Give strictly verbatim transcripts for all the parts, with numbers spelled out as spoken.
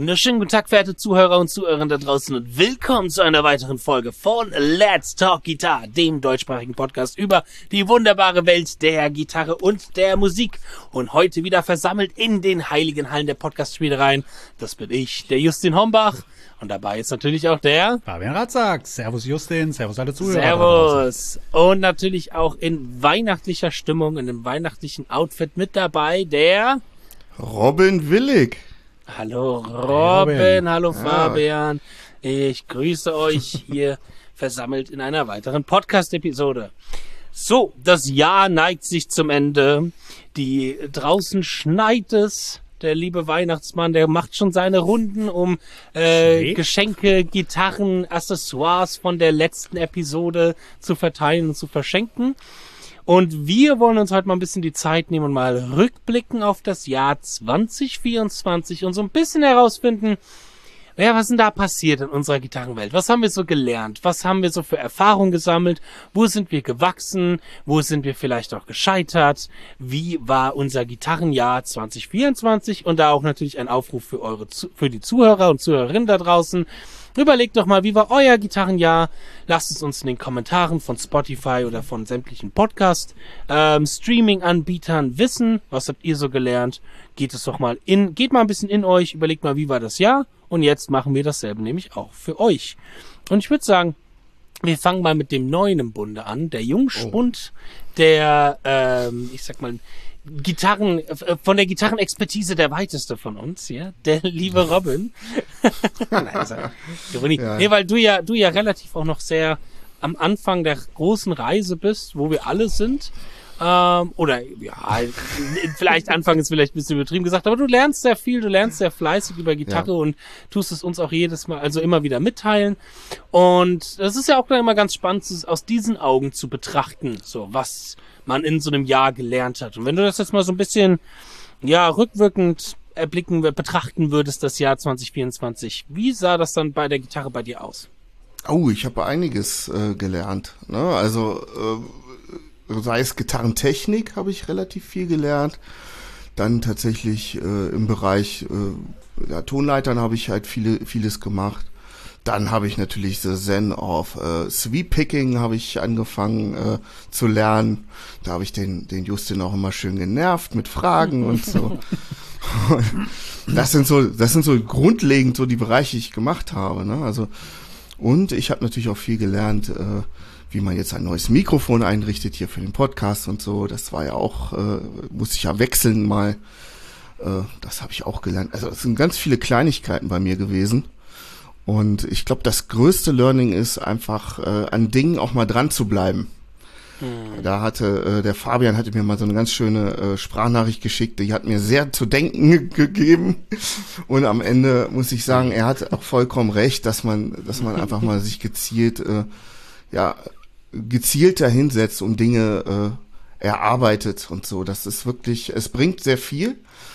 wunderschönen guten Tag, verehrte Zuhörer und Zuhörerinnen da draußen und willkommen zu einer weiteren Folge von Let's Talk Guitar, dem deutschsprachigen Podcast über die wunderbare Welt der Gitarre und der Musik. Und heute wieder versammelt in den heiligen Hallen der Podcast-Spielereien. Das bin ich, der Justin Hombach. Und dabei ist natürlich auch der Fabian Ratzak. Servus Justin, servus alle Zuhörer. Servus. Und natürlich auch in weihnachtlicher Stimmung, in einem weihnachtlichen Outfit mit dabei der Robin Willig. Hallo Robin, Robin. Hallo ja. Fabian. Ich grüße euch hier versammelt in einer weiteren Podcast-Episode. So, das Jahr neigt sich zum Ende. Die draußen schneit es. Der liebe Weihnachtsmann, der macht schon seine Runden, um äh, Geschenke, Gitarren, Accessoires von der letzten Episode zu verteilen und zu verschenken. Und wir wollen uns heute mal ein bisschen die Zeit nehmen und mal rückblicken auf das Jahr zwanzig vierundzwanzig und so ein bisschen herausfinden, ja, was ist denn da passiert in unserer Gitarrenwelt? Was haben wir so gelernt? Was haben wir so für Erfahrungen gesammelt? Wo sind wir gewachsen? Wo sind wir vielleicht auch gescheitert? Wie war unser Gitarrenjahr zwanzig vierundzwanzig? Und da auch natürlich ein Aufruf für eure, für die Zuhörer und Zuhörerinnen da draußen. Überlegt doch mal, wie war euer Gitarrenjahr? Lasst es uns in den Kommentaren von Spotify oder von sämtlichen Podcast ähm, Streaming-Anbietern wissen. Was habt ihr so gelernt? Geht es doch mal in, geht mal ein bisschen in euch, überlegt mal, wie war das Jahr? Und jetzt machen wir dasselbe nämlich auch für euch. Und ich würde sagen, wir fangen mal mit dem Neuen im Bunde an. Der Jungspund, oh. der, ähm, ich sag mal, Gitarren, von der Gitarrenexpertise der weiteste von uns, ja, der liebe Robin. Nein, also, ja. Nee, weil du ja, du ja relativ auch noch sehr am Anfang der großen Reise bist, wo wir alle sind. Ähm, oder, ja, vielleicht Anfang ist vielleicht ein bisschen übertrieben gesagt, aber du lernst sehr viel, du lernst sehr fleißig über Gitarre ja. und tust es uns auch jedes Mal, also immer wieder mitteilen. Und das ist ja auch dann immer ganz spannend, aus diesen Augen zu betrachten, so was man in so einem Jahr gelernt hat. Und wenn du das jetzt mal so ein bisschen, ja, rückwirkend erblicken, betrachten würdest, das Jahr zwanzig vierundzwanzig, wie sah das dann bei der Gitarre bei dir aus? Oh, ich habe einiges äh, gelernt, ne? Also, äh, sei es Gitarrentechnik, habe ich relativ viel gelernt. Dann tatsächlich äh, im Bereich äh, ja, Tonleitern habe ich halt viele, vieles gemacht. Dann habe ich natürlich the Zen of äh, Sweep Picking habe ich angefangen äh, zu lernen. Da habe ich den den Justin auch immer schön genervt mit Fragen und so. Das sind so das sind so grundlegend so die Bereiche, die ich gemacht habe, ne? Also und ich habe natürlich auch viel gelernt, äh, wie man jetzt ein neues Mikrofon einrichtet hier für den Podcast und so. Das war ja auch äh, musste ich ja wechseln mal. Äh, das habe ich auch gelernt. Also es sind ganz viele Kleinigkeiten bei mir gewesen. Und ich glaube, das größte Learning ist einfach, äh, an Dingen auch mal dran zu bleiben. Hm. Da hatte, äh, der Fabian hatte mir mal so eine ganz schöne äh, Sprachnachricht geschickt, die hat mir sehr zu denken gegeben. Und am Ende muss ich sagen, er hat auch vollkommen recht, dass man, dass man einfach mal sich gezielt, äh, ja, gezielter hinsetzt und Dinge äh, erarbeitet und so. Das ist wirklich, es bringt sehr viel.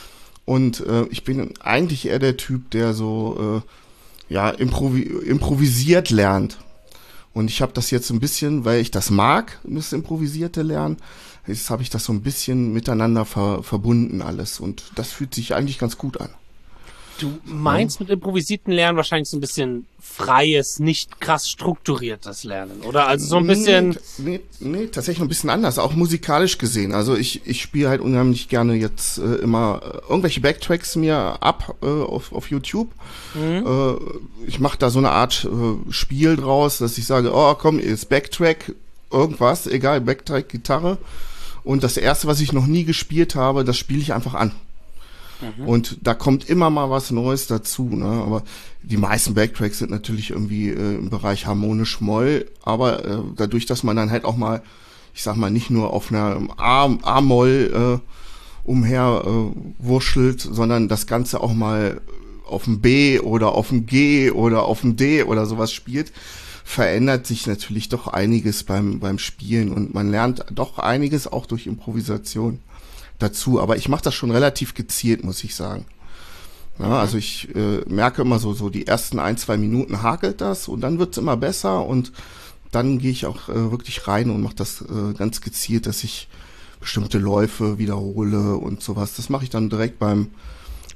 Und äh, ich bin eigentlich eher der Typ, der so, äh, ja, improvi- improvisiert lernt. Und ich habe das jetzt so ein bisschen, weil ich das mag, das improvisierte Lernen, jetzt habe ich das so ein bisschen miteinander ver- verbunden alles. Und das fühlt sich eigentlich ganz gut an. Du meinst ja. mit improvisierten Lernen wahrscheinlich so ein bisschen freies, nicht krass strukturiertes Lernen, oder? Also so ein bisschen... Nee, nee, nee, tatsächlich ein bisschen anders, auch musikalisch gesehen. Also ich ich spiele halt unheimlich gerne jetzt äh, immer äh, irgendwelche Backtracks mir ab äh, auf, auf YouTube. Mhm. Äh, ich mache da so eine Art äh, Spiel draus, dass ich sage, oh komm, jetzt Backtrack, irgendwas, egal, Backtrack, Gitarre. Und das erste, was ich noch nie gespielt habe, das spiele ich einfach an. Mhm. Und da kommt immer mal was Neues dazu, ne? Aber die meisten Backtracks sind natürlich irgendwie äh, im Bereich harmonisch Moll, aber äh, dadurch, dass man dann halt auch mal, ich sag mal, nicht nur auf einer A- A-Moll äh, umher äh, wurschtelt, sondern das Ganze auch mal auf dem B oder auf dem G oder auf dem D oder sowas spielt, verändert sich natürlich doch einiges beim beim Spielen und man lernt doch einiges auch durch Improvisation dazu, aber ich mache das schon relativ gezielt, muss ich sagen. Ja, mhm. Also ich äh, merke immer so, so die ersten ein, zwei Minuten hakelt das und dann wird's immer besser und dann gehe ich auch äh, wirklich rein und mache das äh, ganz gezielt, dass ich bestimmte Läufe wiederhole und sowas. Das mache ich dann direkt beim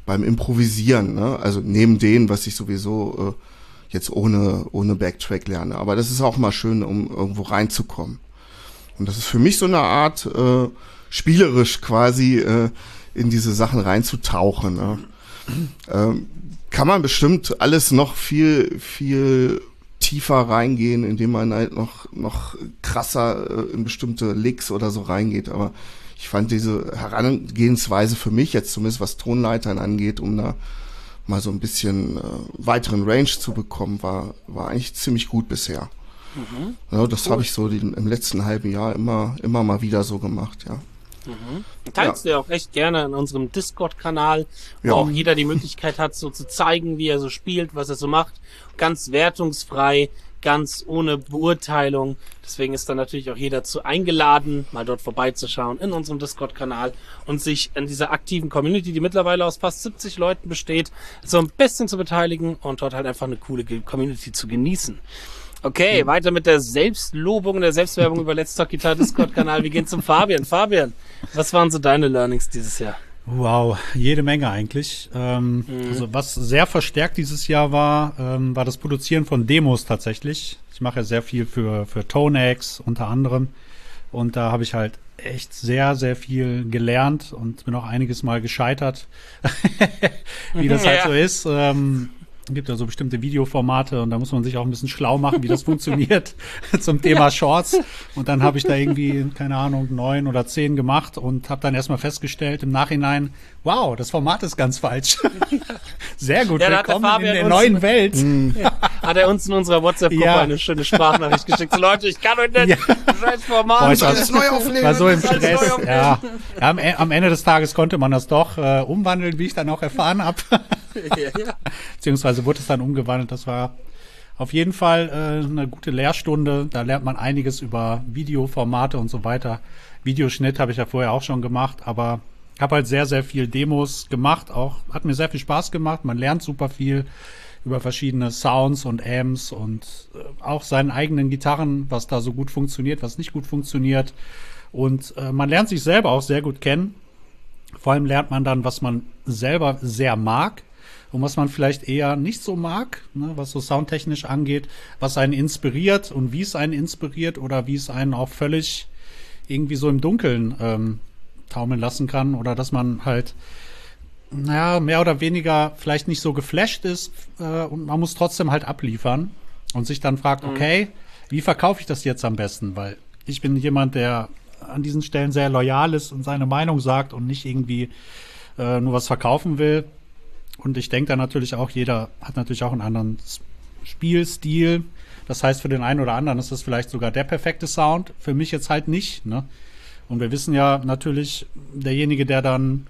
beim Improvisieren, ne? Also neben dem, was ich sowieso äh, jetzt ohne ohne Backtrack lerne. Aber das ist auch mal schön, um irgendwo reinzukommen. Und das ist für mich so eine Art äh, spielerisch quasi äh, in diese Sachen reinzutauchen. Ne? Ähm, kann man bestimmt alles noch viel viel tiefer reingehen, indem man halt noch noch krasser äh, in bestimmte Licks oder so reingeht. Aber ich fand diese Herangehensweise für mich jetzt zumindest, was Tonleitern angeht, um da mal so ein bisschen äh, weiteren Range zu bekommen, war war eigentlich ziemlich gut bisher. Mhm. Ja, das cool. habe ich so den, im letzten halben Jahr immer immer mal wieder so gemacht, ja. Mhm. Teilst ja. du ja auch echt gerne in unserem Discord-Kanal, wo ja. auch jeder die Möglichkeit hat, so zu zeigen, wie er so spielt, was er so macht. Ganz wertungsfrei, ganz ohne Beurteilung. Deswegen ist dann natürlich auch jeder zu eingeladen, mal dort vorbeizuschauen in unserem Discord-Kanal und sich in dieser aktiven Community, die mittlerweile aus fast siebzig Leuten besteht, so ein bisschen zu beteiligen und dort halt einfach eine coole Community zu genießen. Okay, mhm. weiter mit der Selbstlobung, der Selbstwerbung über Let's Talk Guitar Discord-Kanal. Wir gehen zum Fabian. Fabian, was waren so deine Learnings dieses Jahr? Wow, jede Menge eigentlich. Ähm, mhm. Also was sehr verstärkt dieses Jahr war, ähm, war das Produzieren von Demos tatsächlich. Ich mache ja sehr viel für für Tonex unter anderem und da habe ich halt echt sehr, sehr viel gelernt und bin auch einiges Mal gescheitert, wie das halt ja. so ist. Ähm, Es gibt ja so bestimmte Videoformate und da muss man sich auch ein bisschen schlau machen, wie das funktioniert zum Thema ja. Shorts. Und dann habe ich da irgendwie, keine Ahnung, neun oder zehn gemacht und habe dann erstmal festgestellt im Nachhinein, wow, das Format ist ganz falsch. Sehr gut, ja, willkommen in der neuen Welt. Ja, hat er uns in unserer WhatsApp-Gruppe ja. eine schöne Sprachnachricht geschickt. So, Leute, ich kann euch nicht ja. das Format Boah, ich alles neu aufnehmen. War so im Stress. Ja. Ja, am, am Ende des Tages konnte man das doch äh, umwandeln, wie ich dann auch erfahren habe. Ja, ja. Beziehungsweise wurde es dann umgewandelt. Das war auf jeden Fall äh, eine gute Lehrstunde. Da lernt man einiges über Videoformate und so weiter. Videoschnitt habe ich ja vorher auch schon gemacht, aber habe halt sehr, sehr viel Demos gemacht. Auch hat mir sehr viel Spaß gemacht. Man lernt super viel über verschiedene Sounds und Amps und äh, auch seinen eigenen Gitarren, was da so gut funktioniert, was nicht gut funktioniert. Und äh, man lernt sich selber auch sehr gut kennen. Vor allem lernt man dann, was man selber sehr mag und was man vielleicht eher nicht so mag, ne, was so soundtechnisch angeht, was einen inspiriert und wie es einen inspiriert oder wie es einen auch völlig irgendwie so im Dunkeln ähm, taumeln lassen kann oder dass man halt, naja, mehr oder weniger vielleicht nicht so geflasht ist äh, und man muss trotzdem halt abliefern und sich dann fragt, mhm. okay, wie verkaufe ich das jetzt am besten? Weil ich bin jemand, der an diesen Stellen sehr loyal ist und seine Meinung sagt und nicht irgendwie äh, nur was verkaufen will. Und ich denke da natürlich auch, jeder hat natürlich auch einen anderen Spielstil. Das heißt, für den einen oder anderen ist das vielleicht sogar der perfekte Sound. Für mich jetzt halt nicht, ne? Und wir wissen ja natürlich, derjenige, der dann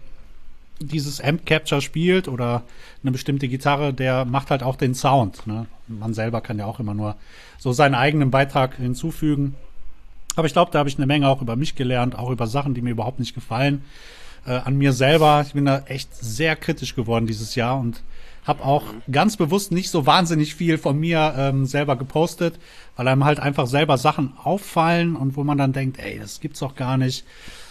dieses Amp Capture spielt oder eine bestimmte Gitarre, der macht halt auch den Sound, ne? Man selber kann ja auch immer nur so seinen eigenen Beitrag hinzufügen. Aber ich glaube, da habe ich eine Menge auch über mich gelernt, auch über Sachen, die mir überhaupt nicht gefallen. Äh, an mir selber, ich bin da echt sehr kritisch geworden dieses Jahr und habe auch ganz bewusst nicht so wahnsinnig viel von mir ähm, selber gepostet, weil einem halt einfach selber Sachen auffallen und wo man dann denkt, ey, das gibt's doch gar nicht.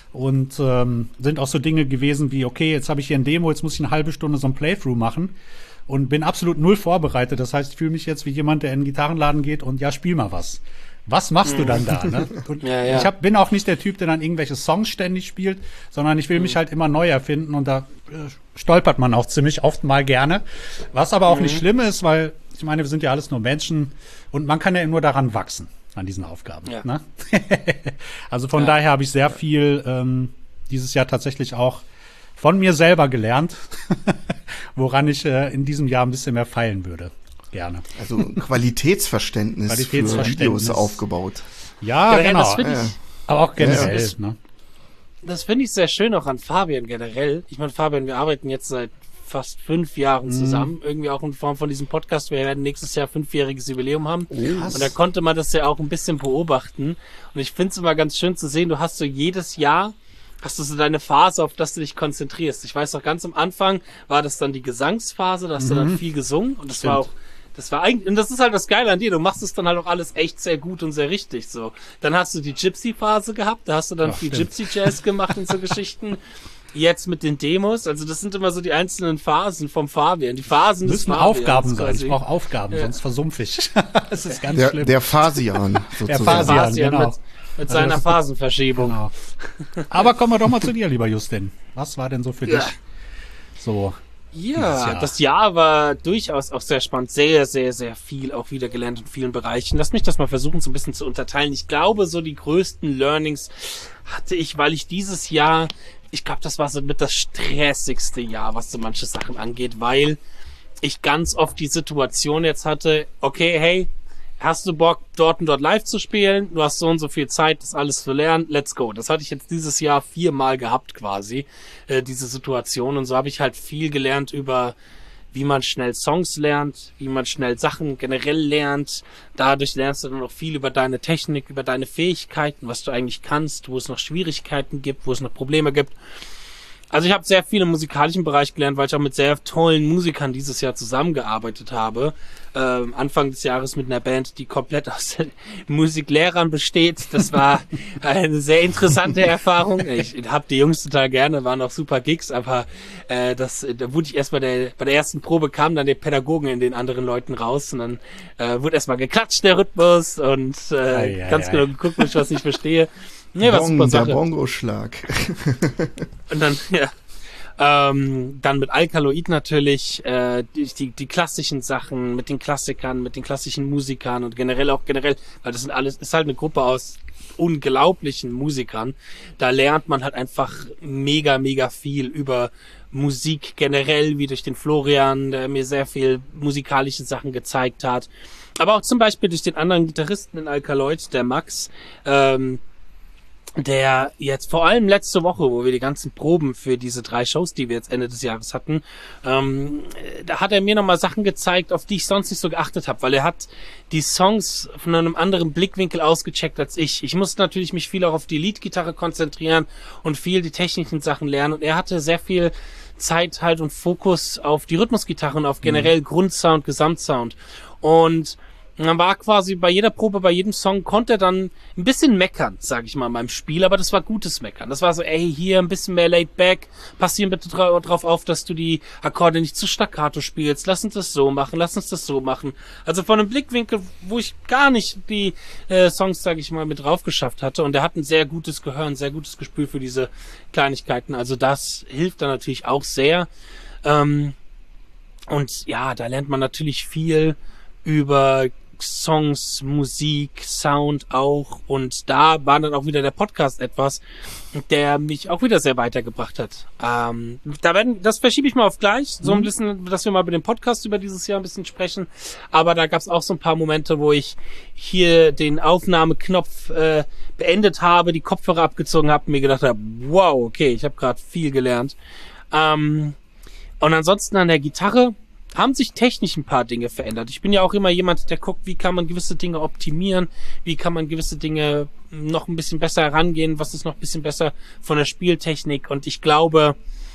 Und ähm, sind auch so Dinge gewesen wie, okay, jetzt habe ich hier ein Demo, jetzt muss ich eine halbe Stunde so ein Playthrough machen und bin absolut null vorbereitet. Das heißt, ich fühle mich jetzt wie jemand, der in den Gitarrenladen geht und ja, spiel mal was. Was machst du dann da? Ne? Und ja, ja. Ich hab, bin auch nicht der Typ, der dann irgendwelche Songs ständig spielt, sondern ich will mhm. mich halt immer neu erfinden und da äh, stolpert man auch ziemlich oft mal gerne. Was aber auch mhm. nicht schlimm ist, weil ich meine, wir sind ja alles nur Menschen und man kann ja nur daran wachsen, an diesen Aufgaben. Ja. Ne? Also von ja. daher habe ich sehr viel ähm, dieses Jahr tatsächlich auch von mir selber gelernt, woran ich äh, in diesem Jahr ein bisschen mehr feilen würde. Gerne. Also Qualitätsverständnis, Qualitätsverständnis. für Videos aufgebaut. Ja, ja genau. Das ja. Ich, aber auch generell. Ja. Das, ne? das finde ich sehr schön auch an Fabian generell. Ich meine, Fabian, wir arbeiten jetzt seit fast fünf Jahren zusammen. Mhm. Irgendwie auch in Form von diesem Podcast. Wir werden nächstes Jahr fünfjähriges Jubiläum haben. Oh, und da konnte man das ja auch ein bisschen beobachten. Und ich finde es immer ganz schön zu sehen, du hast so jedes Jahr hast du so deine Phase, auf das du dich konzentrierst. Ich weiß noch, ganz am Anfang war das dann die Gesangsphase, da hast mhm. du dann viel gesungen und das Stimmt. war auch Das war eigentlich, und das ist halt das Geile an dir, du machst es dann halt auch alles echt sehr gut und sehr richtig, so. Dann hast du die Gypsy-Phase gehabt, da hast du dann Ach, viel Gypsy-Jazz gemacht und so Geschichten. jetzt mit den Demos, also das sind immer so die einzelnen Phasen vom Fabian. Die Phasen das müssen des Aufgaben sein. quasi. Ich brauche Aufgaben, ja. sonst versumpf ich. Das ist ganz der, schlimm. Der Phasian, sozusagen. Der Phasian, Phasian genau. mit, mit seiner Also, Phasenverschiebung. Genau. Aber kommen wir doch mal zu dir, lieber Justin. Was war denn so für Ja. dich so? Ja, Jahr. das Jahr war durchaus auch sehr spannend, sehr, sehr, sehr viel auch wieder gelernt in vielen Bereichen. Lass mich das mal versuchen, so ein bisschen zu unterteilen. Ich glaube, so die größten Learnings hatte ich, weil ich dieses Jahr, ich glaube, das war so mit das stressigste Jahr, was so manche Sachen angeht, weil ich ganz oft die Situation jetzt hatte, okay, hey, hast du Bock, dort und dort live zu spielen? Du hast so und so viel Zeit, das alles zu lernen. Let's go. Das hatte ich jetzt dieses Jahr viermal gehabt quasi, äh, diese Situation. Und so habe ich halt viel gelernt über, wie man schnell Songs lernt, wie man schnell Sachen generell lernt. Dadurch lernst du dann auch viel über deine Technik, über deine Fähigkeiten, was du eigentlich kannst, wo es noch Schwierigkeiten gibt, wo es noch Probleme gibt. Also ich habe sehr viel im musikalischen Bereich gelernt, weil ich auch mit sehr tollen Musikern dieses Jahr zusammengearbeitet habe. Ähm, Anfang des Jahres mit einer Band, die komplett aus Musiklehrern besteht. Das war eine sehr interessante Erfahrung. Ich habe die Jungs total gerne, waren auch super Gigs, aber äh, das, da wurde ich erst bei der, bei der ersten Probe kam dann der Pädagogen in den anderen Leuten raus und dann äh, wurde erstmal geklatscht, der Rhythmus und äh, ei, ei, ganz ei. genau geguckt, wenn ich was nicht verstehe. Nee, was Bong, super der Sache. Bongo-Schlag. Und dann, ja. Ähm, dann mit Alkaloid natürlich, äh, die, die, die klassischen Sachen, mit den Klassikern, mit den klassischen Musikern und generell auch generell, weil das sind alles, ist halt eine Gruppe aus unglaublichen Musikern. Da lernt man halt einfach mega, mega viel über Musik generell, wie durch den Florian, der mir sehr viel musikalische Sachen gezeigt hat. Aber auch zum Beispiel durch den anderen Gitarristen in Alkaloid, der Max, ähm, der jetzt vor allem letzte Woche, wo wir die ganzen Proben für diese drei Shows, die wir jetzt Ende des Jahres hatten, ähm, da hat er mir nochmal Sachen gezeigt, auf die ich sonst nicht so geachtet habe, weil er hat die Songs von einem anderen Blickwinkel ausgecheckt als ich. Ich musste natürlich mich viel auch auf die Leadgitarre konzentrieren und viel die technischen Sachen lernen und er hatte sehr viel Zeit halt und Fokus auf die Rhythmusgitarre und auf generell mhm. Grundsound, Gesamtsound und dann war quasi bei jeder Probe, bei jedem Song konnte er dann ein bisschen meckern, sag ich mal, in meinem Spiel, aber das war gutes Meckern. Das war so, ey, hier ein bisschen mehr laid back, pass hier bitte dra- drauf auf, dass du die Akkorde nicht zu staccato spielst, lass uns das so machen, lass uns das so machen. Also von einem Blickwinkel, wo ich gar nicht die äh, Songs, sag ich mal, mit drauf geschafft hatte und er hat ein sehr gutes Gehör, ein sehr gutes Gespür für diese Kleinigkeiten, also das hilft dann natürlich auch sehr. Ähm, und ja, da lernt man natürlich viel über Songs, Musik, Sound auch und da war dann auch wieder der Podcast etwas, der mich auch wieder sehr weitergebracht hat. Ähm, da werden, das verschiebe ich mal auf gleich, so ein bisschen, dass wir mal über den Podcast über dieses Jahr ein bisschen sprechen, aber da gab es auch so ein paar Momente, wo ich hier den Aufnahmeknopf äh, beendet habe, die Kopfhörer abgezogen habe und mir gedacht habe, wow, okay, ich habe gerade viel gelernt. Ähm, und ansonsten an der Gitarre haben sich technisch ein paar Dinge verändert. Ich bin ja auch immer jemand, der guckt, wie kann man gewisse Dinge optimieren, wie kann man gewisse Dinge noch ein bisschen besser herangehen, was ist noch ein bisschen besser von der Spieltechnik. Und ich glaube,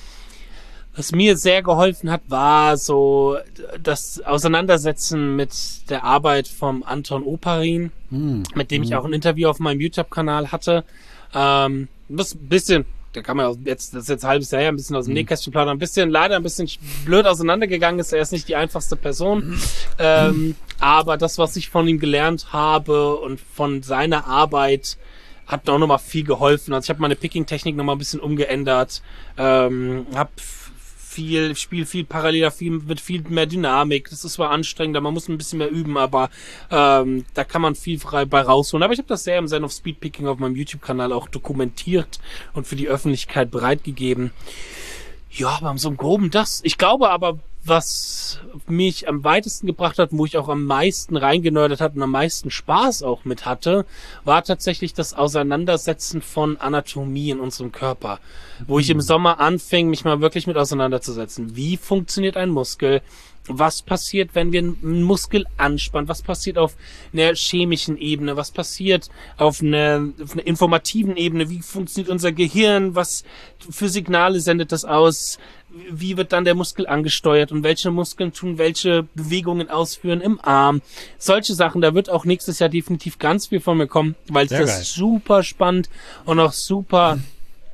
was mir sehr geholfen hat, war so das Auseinandersetzen mit der Arbeit vom Anton Oparin, mm. mit dem ich auch ein Interview auf meinem YouTube-Kanal hatte. Ähm, das bisschen Da kann man auch jetzt, das ist jetzt ein halbes Jahr her, ein bisschen aus dem Nähkästchen plaudern, ein bisschen, leider ein bisschen blöd auseinandergegangen ist. Er ist nicht die einfachste Person. Ähm, aber das, was ich von ihm gelernt habe und von seiner Arbeit, hat auch nochmal viel geholfen. Also ich habe meine Picking-Technik nochmal ein bisschen umgeändert. Ähm, hab viel, spiel viel paralleler, viel mit viel mehr Dynamik. Das ist zwar anstrengender, man muss ein bisschen mehr üben, aber ähm, da kann man viel frei bei rausholen. Aber ich habe das sehr im Zen of Speedpicking auf meinem YouTube-Kanal auch dokumentiert und für die Öffentlichkeit bereitgegeben. Ja, aber so im Groben das. Ich glaube aber, was mich am weitesten gebracht hat, wo ich auch am meisten reingenördet hat und am meisten Spaß auch mit hatte, war tatsächlich das Auseinandersetzen von Anatomie in unserem Körper. Wo ich im Sommer anfing, mich mal wirklich mit auseinanderzusetzen. Wie funktioniert ein Muskel? Was passiert, wenn wir einen Muskel anspannen? Was passiert auf einer chemischen Ebene? Was passiert auf einer, auf einer informativen Ebene? Wie funktioniert unser Gehirn? Was für Signale sendet das aus? Wie wird dann der Muskel angesteuert und welche Muskeln tun welche Bewegungen ausführen im Arm? Solche Sachen, da wird auch nächstes Jahr definitiv ganz viel von mir kommen, weil es das super spannend und auch super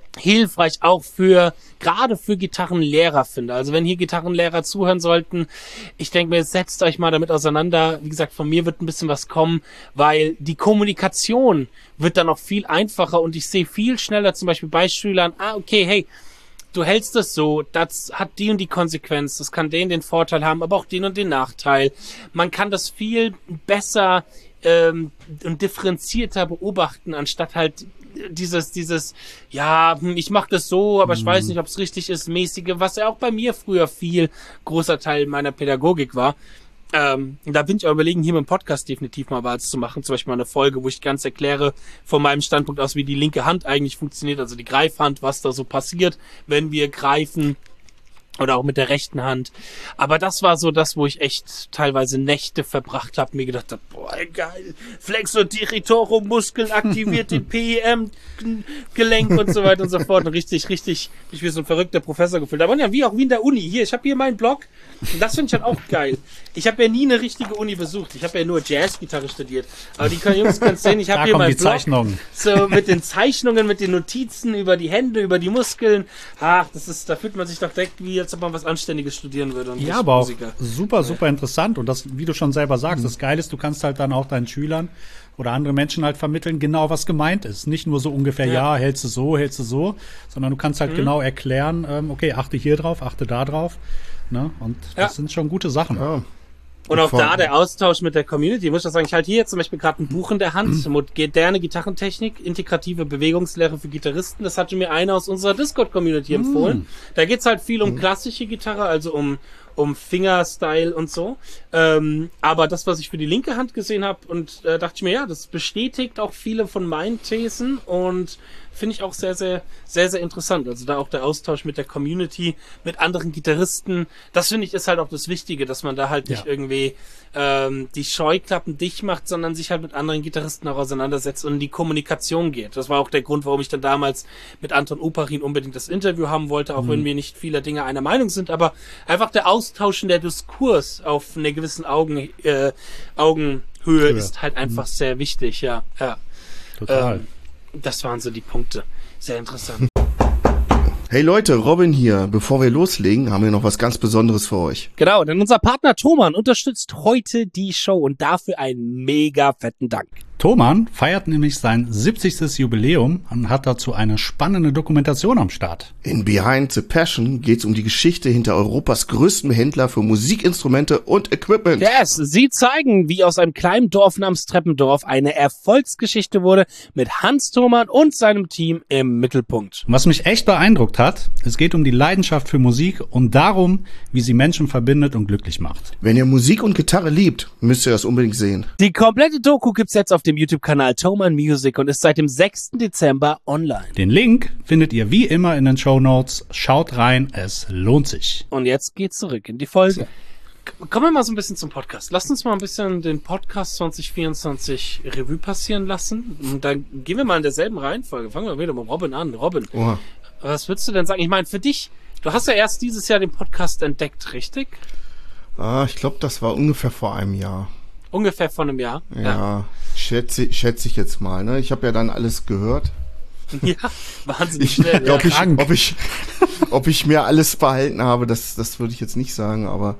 hilfreich auch für, gerade für Gitarrenlehrer finde. Also wenn hier Gitarrenlehrer zuhören sollten, ich denke mir, setzt euch mal damit auseinander. Wie gesagt, von mir wird ein bisschen was kommen, weil die Kommunikation wird dann auch viel einfacher und ich sehe viel schneller zum Beispiel bei Schülern, ah, okay, hey, du hältst das so, das hat die und die Konsequenz, das kann den den Vorteil haben, aber auch den und den Nachteil. Man kann das viel besser ähm, und differenzierter beobachten, anstatt halt dieses, dieses, ja, ich mache das so, aber ich weiß nicht, ob es richtig ist, mäßige, was ja auch bei mir früher viel großer Teil meiner Pädagogik war. Ähm, da bin ich auch überlegen, hier mit dem Podcast definitiv mal was zu machen. Zum Beispiel mal eine Folge, wo ich ganz erkläre von meinem Standpunkt aus, wie die linke Hand eigentlich funktioniert, also die Greifhand, was da so passiert, wenn wir greifen. Oder auch mit der rechten Hand. Aber das war so das, wo ich echt teilweise Nächte verbracht habe, mir gedacht habe, boah, geil, Flexor Diritorum, Muskeln aktiviert den P E M-Gelenk und so weiter und so fort. Und richtig, richtig, ich bin so ein verrückter Professor gefühlt. Aber ja, wie auch wie in der Uni. Hier, ich habe hier meinen Blog. Und das finde ich halt auch geil. Ich habe ja nie eine richtige Uni besucht. Ich habe ja nur Jazzgitarre studiert. Aber die Jungs können sehen, ich habe hier meinen Blog. Zeichnungen. So mit den Zeichnungen, mit den Notizen über die Hände, über die Muskeln. Ach, das ist, da fühlt man sich doch direkt wie, als ob man was Anständiges studieren würde. Und ja, aber auch Musiker. super, super ja. interessant. Und das, wie du schon selber sagst, mhm. das Geile ist, du kannst halt dann auch deinen Schülern oder andere Menschen halt vermitteln, genau was gemeint ist. Nicht nur so ungefähr, ja, ja hältst du so, hältst du so, sondern du kannst halt mhm. genau erklären, ähm, okay, achte hier drauf, achte da drauf. Ne? Und das ja. sind schon gute Sachen. Ja. Und auch da der Austausch mit der Community. Ich muss das sagen, ich halte hier jetzt zum Beispiel gerade ein Buch in der Hand, moderne Gitarrentechnik, integrative Bewegungslehre für Gitarristen. Das hatte mir einer aus unserer Discord-Community mm. empfohlen. Da geht's halt viel um klassische Gitarre, also um um Fingerstyle und so. Ähm, aber das, was ich für die linke Hand gesehen habe, und äh, dachte ich mir, ja, das bestätigt auch viele von meinen Thesen und finde ich auch sehr, sehr, sehr, sehr interessant. Also da auch der Austausch mit der Community, mit anderen Gitarristen, das finde ich ist halt auch das Wichtige, dass man da halt nicht ja. irgendwie ähm, die Scheuklappen dicht macht, sondern sich halt mit anderen Gitarristen auch auseinandersetzt und in die Kommunikation geht. Das war auch der Grund, warum ich dann damals mit Anton Oparin unbedingt das Interview haben wollte, auch mhm. wenn wir nicht vieler Dinge einer Meinung sind, aber einfach der Austausch und der Diskurs auf einer gewissen Augen, äh, Augenhöhe Höhe. ist halt einfach mhm. sehr wichtig, ja. ja. Total. Ähm, Das waren so die Punkte. Sehr interessant. Hey Leute, Robin hier. Bevor wir loslegen, haben wir noch was ganz Besonderes für euch. Genau, denn unser Partner Thomann unterstützt heute die Show und dafür einen mega fetten Dank. Thomann feiert nämlich sein siebzigstes Jubiläum und hat dazu eine spannende Dokumentation am Start. In Behind the Passion geht's um die Geschichte hinter Europas größtem Händler für Musikinstrumente und Equipment. Yes, sie zeigen, wie aus einem kleinen Dorf namens Treppendorf eine Erfolgsgeschichte wurde, mit Hans Thomann und seinem Team im Mittelpunkt. Was mich echt beeindruckt hat, es geht um die Leidenschaft für Musik und darum, wie sie Menschen verbindet und glücklich macht. Wenn ihr Musik und Gitarre liebt, müsst ihr das unbedingt sehen. Die komplette Doku gibt's jetzt auf dem YouTube-Kanal Thomann Music und ist seit dem sechsten Dezember online. Den Link findet ihr wie immer in den Shownotes. Schaut rein, es lohnt sich. Und jetzt geht's zurück in die Folge. Kommen wir mal so ein bisschen zum Podcast. Lasst uns mal ein bisschen den Podcast zwanzig vierundzwanzig Revue passieren lassen. Und dann gehen wir mal in derselben Reihenfolge. Fangen wir wieder mit Robin an. Robin, Oha. Was würdest du denn sagen? Ich meine, für dich, du hast ja erst dieses Jahr den Podcast entdeckt, richtig? Ah, ich glaube, das war ungefähr vor einem Jahr. Ungefähr vor einem Jahr? Ja, ja. Schätze, schätze ich jetzt mal. Ne? Ich habe ja dann alles gehört. Ja, wahnsinnig schnell. Ich, ob, ich, ob, ich, ob ich mir alles behalten habe, das, das würde ich jetzt nicht sagen. Aber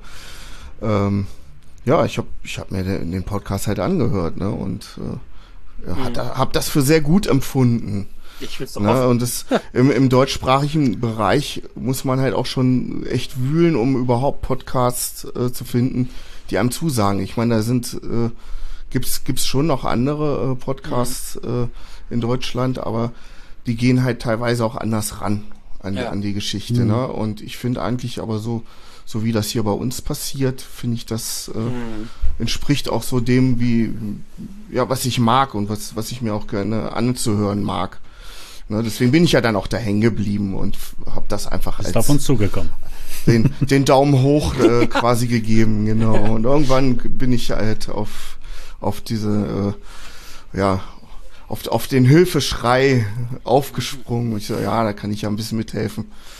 ähm, ja, ich habe ich hab mir den, den Podcast halt angehört, ne? Und äh, mhm. habe das für sehr gut empfunden. Ich will's doch ne? Und das, im, im deutschsprachigen Bereich muss man halt auch schon echt wühlen, um überhaupt Podcasts äh, zu finden, die einem zusagen. Ich meine, da sind äh, gibt's gibt's schon noch andere äh, Podcasts mhm. äh, in Deutschland, aber die gehen halt teilweise auch anders ran an, ja. an die Geschichte. Mhm. Ne? Und ich finde eigentlich aber so, so wie das hier bei uns passiert, finde ich, das äh, mhm. entspricht auch so dem, wie ja, was ich mag und was was ich mir auch gerne anzuhören mag. Ne? Deswegen bin ich ja dann auch da hängen geblieben und habe das einfach als... Ist auf uns zugekommen. Den, den Daumen hoch äh, quasi gegeben, genau. Und irgendwann bin ich halt auf auf diese, äh, ja, auf, auf den Hilfeschrei aufgesprungen. Und ich so, ja, da kann ich ja ein bisschen mithelfen.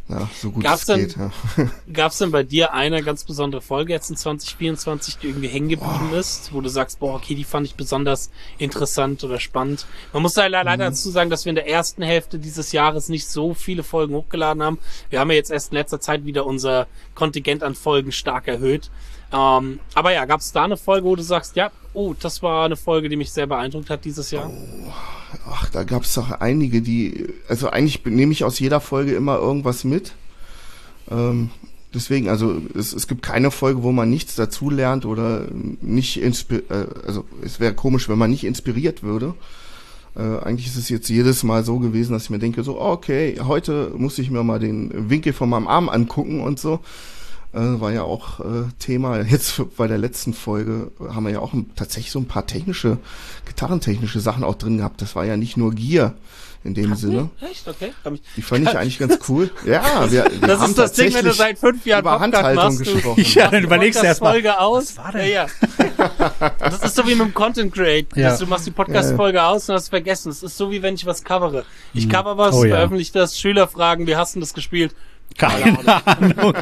ja, so gut Gab's es denn, geht. Ja. Gab's denn bei dir eine ganz besondere Folge jetzt in zwanzig vierundzwanzig, die irgendwie hängen geblieben oh. ist, wo du sagst, boah, okay, die fand ich besonders interessant oder spannend? Man muss da leider mhm. dazu sagen, dass wir in der ersten Hälfte dieses Jahres nicht so viele Folgen hochgeladen haben. Wir haben ja jetzt erst in letzter Zeit wieder unser Kontingent an Folgen stark erhöht. Ähm, aber ja, gab's da eine Folge, wo du sagst, ja, oh, das war eine Folge, die mich sehr beeindruckt hat dieses Jahr? Oh. Ach, da gab es doch einige, die, also eigentlich nehme ich aus jeder Folge immer irgendwas mit. Ähm, deswegen, also es, es gibt keine Folge, wo man nichts dazulernt oder nicht inspiriert, äh, also es wäre komisch, wenn man nicht inspiriert würde. Äh, eigentlich ist es jetzt jedes Mal so gewesen, dass ich mir denke, so, okay, heute muss ich mir mal den Winkel von meinem Arm angucken und so. Äh, war ja auch äh, Thema, jetzt für, bei der letzten Folge haben wir ja auch ein, tatsächlich so ein paar technische, gitarrentechnische Sachen auch drin gehabt. Das war ja nicht nur Gear in dem Ach, Sinne. Nee, echt? Okay. Kann ich, Die fand ich eigentlich ganz cool. Ja, wir, wir das haben ist das Ding, wenn du seit fünf Jahren über Handhaltung gesprochen. Ja, dann überlegst du erst mal. Folge aus. Was war denn? Ja, ja. Das ist so wie mit dem Content Create. Ja. Du machst die Podcast-Folge ja. aus und hast vergessen. Es ist so wie wenn ich was covere. Ich cover was, oh, ja. veröffentliche das, Schüler fragen, wie hast du das gespielt? Keine Ahnung.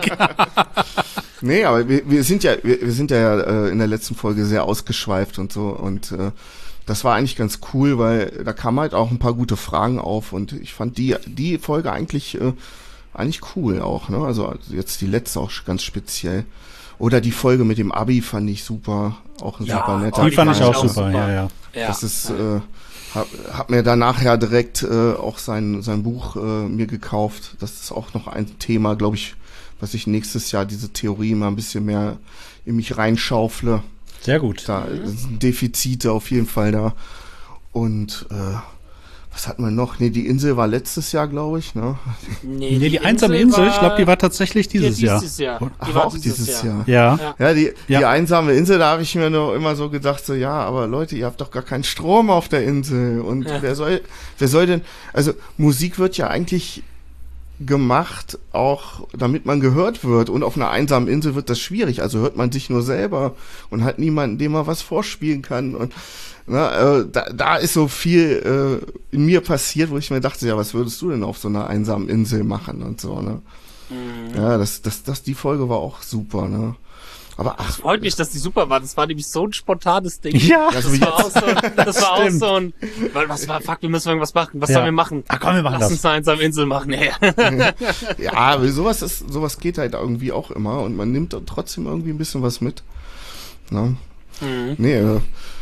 Nee, aber wir, wir sind ja, wir, wir sind ja äh, in der letzten Folge sehr ausgeschweift und so und äh, das war eigentlich ganz cool, weil da kamen halt auch ein paar gute Fragen auf und ich fand die die Folge eigentlich äh, eigentlich cool auch, ne? Also jetzt die letzte auch ganz speziell. Oder die Folge mit dem Abi fand ich super, auch ein ja, super netter. Die fand ich auch super, super, ja, ja. ja. Das ist äh, Hab, hab mir danach ja direkt äh, auch sein sein Buch äh, mir gekauft. Das ist auch noch ein Thema, glaube ich, was ich nächstes Jahr diese Theorie mal ein bisschen mehr in mich reinschaufle. Sehr gut. Da sind Defizite auf jeden Fall da. Und äh, was hatten wir noch? Nee, die Insel war letztes Jahr, glaube ich, ne? Nee, nee die, die einsame Insel, ich glaube, die war tatsächlich dieses ja, Jahr. Dieses Jahr. Die Ach, war auch dieses, dieses Jahr. Jahr. Ja. Ja, die, ja. die einsame Insel, da habe ich mir nur immer so gedacht, so, ja, aber Leute, ihr habt doch gar keinen Strom auf der Insel. Und ja. wer soll, wer soll denn, also Musik wird ja eigentlich gemacht, auch damit man gehört wird. Und auf einer einsamen Insel wird das schwierig. Also hört man sich nur selber und hat niemanden, dem man was vorspielen kann. Und na, äh, da, da ist so viel äh, in mir passiert, wo ich mir dachte, ja, was würdest du denn auf so einer einsamen Insel machen und so, ne? Mhm. Ja, das, das, das, die Folge war auch super, ne? Aber ach, es freut mich, dass die super war. Das war nämlich so ein spontanes Ding. Ja, das, das war auch so, das war auch so ein, weil was war, fuck, wir müssen irgendwas machen. Was ja. sollen wir machen? Ach komm, wir machen Lass das. uns eine einsame Insel machen. Ja, ja, aber sowas ist, sowas geht halt irgendwie auch immer und man nimmt trotzdem irgendwie ein bisschen was mit. Ne? Mhm. Nee, äh,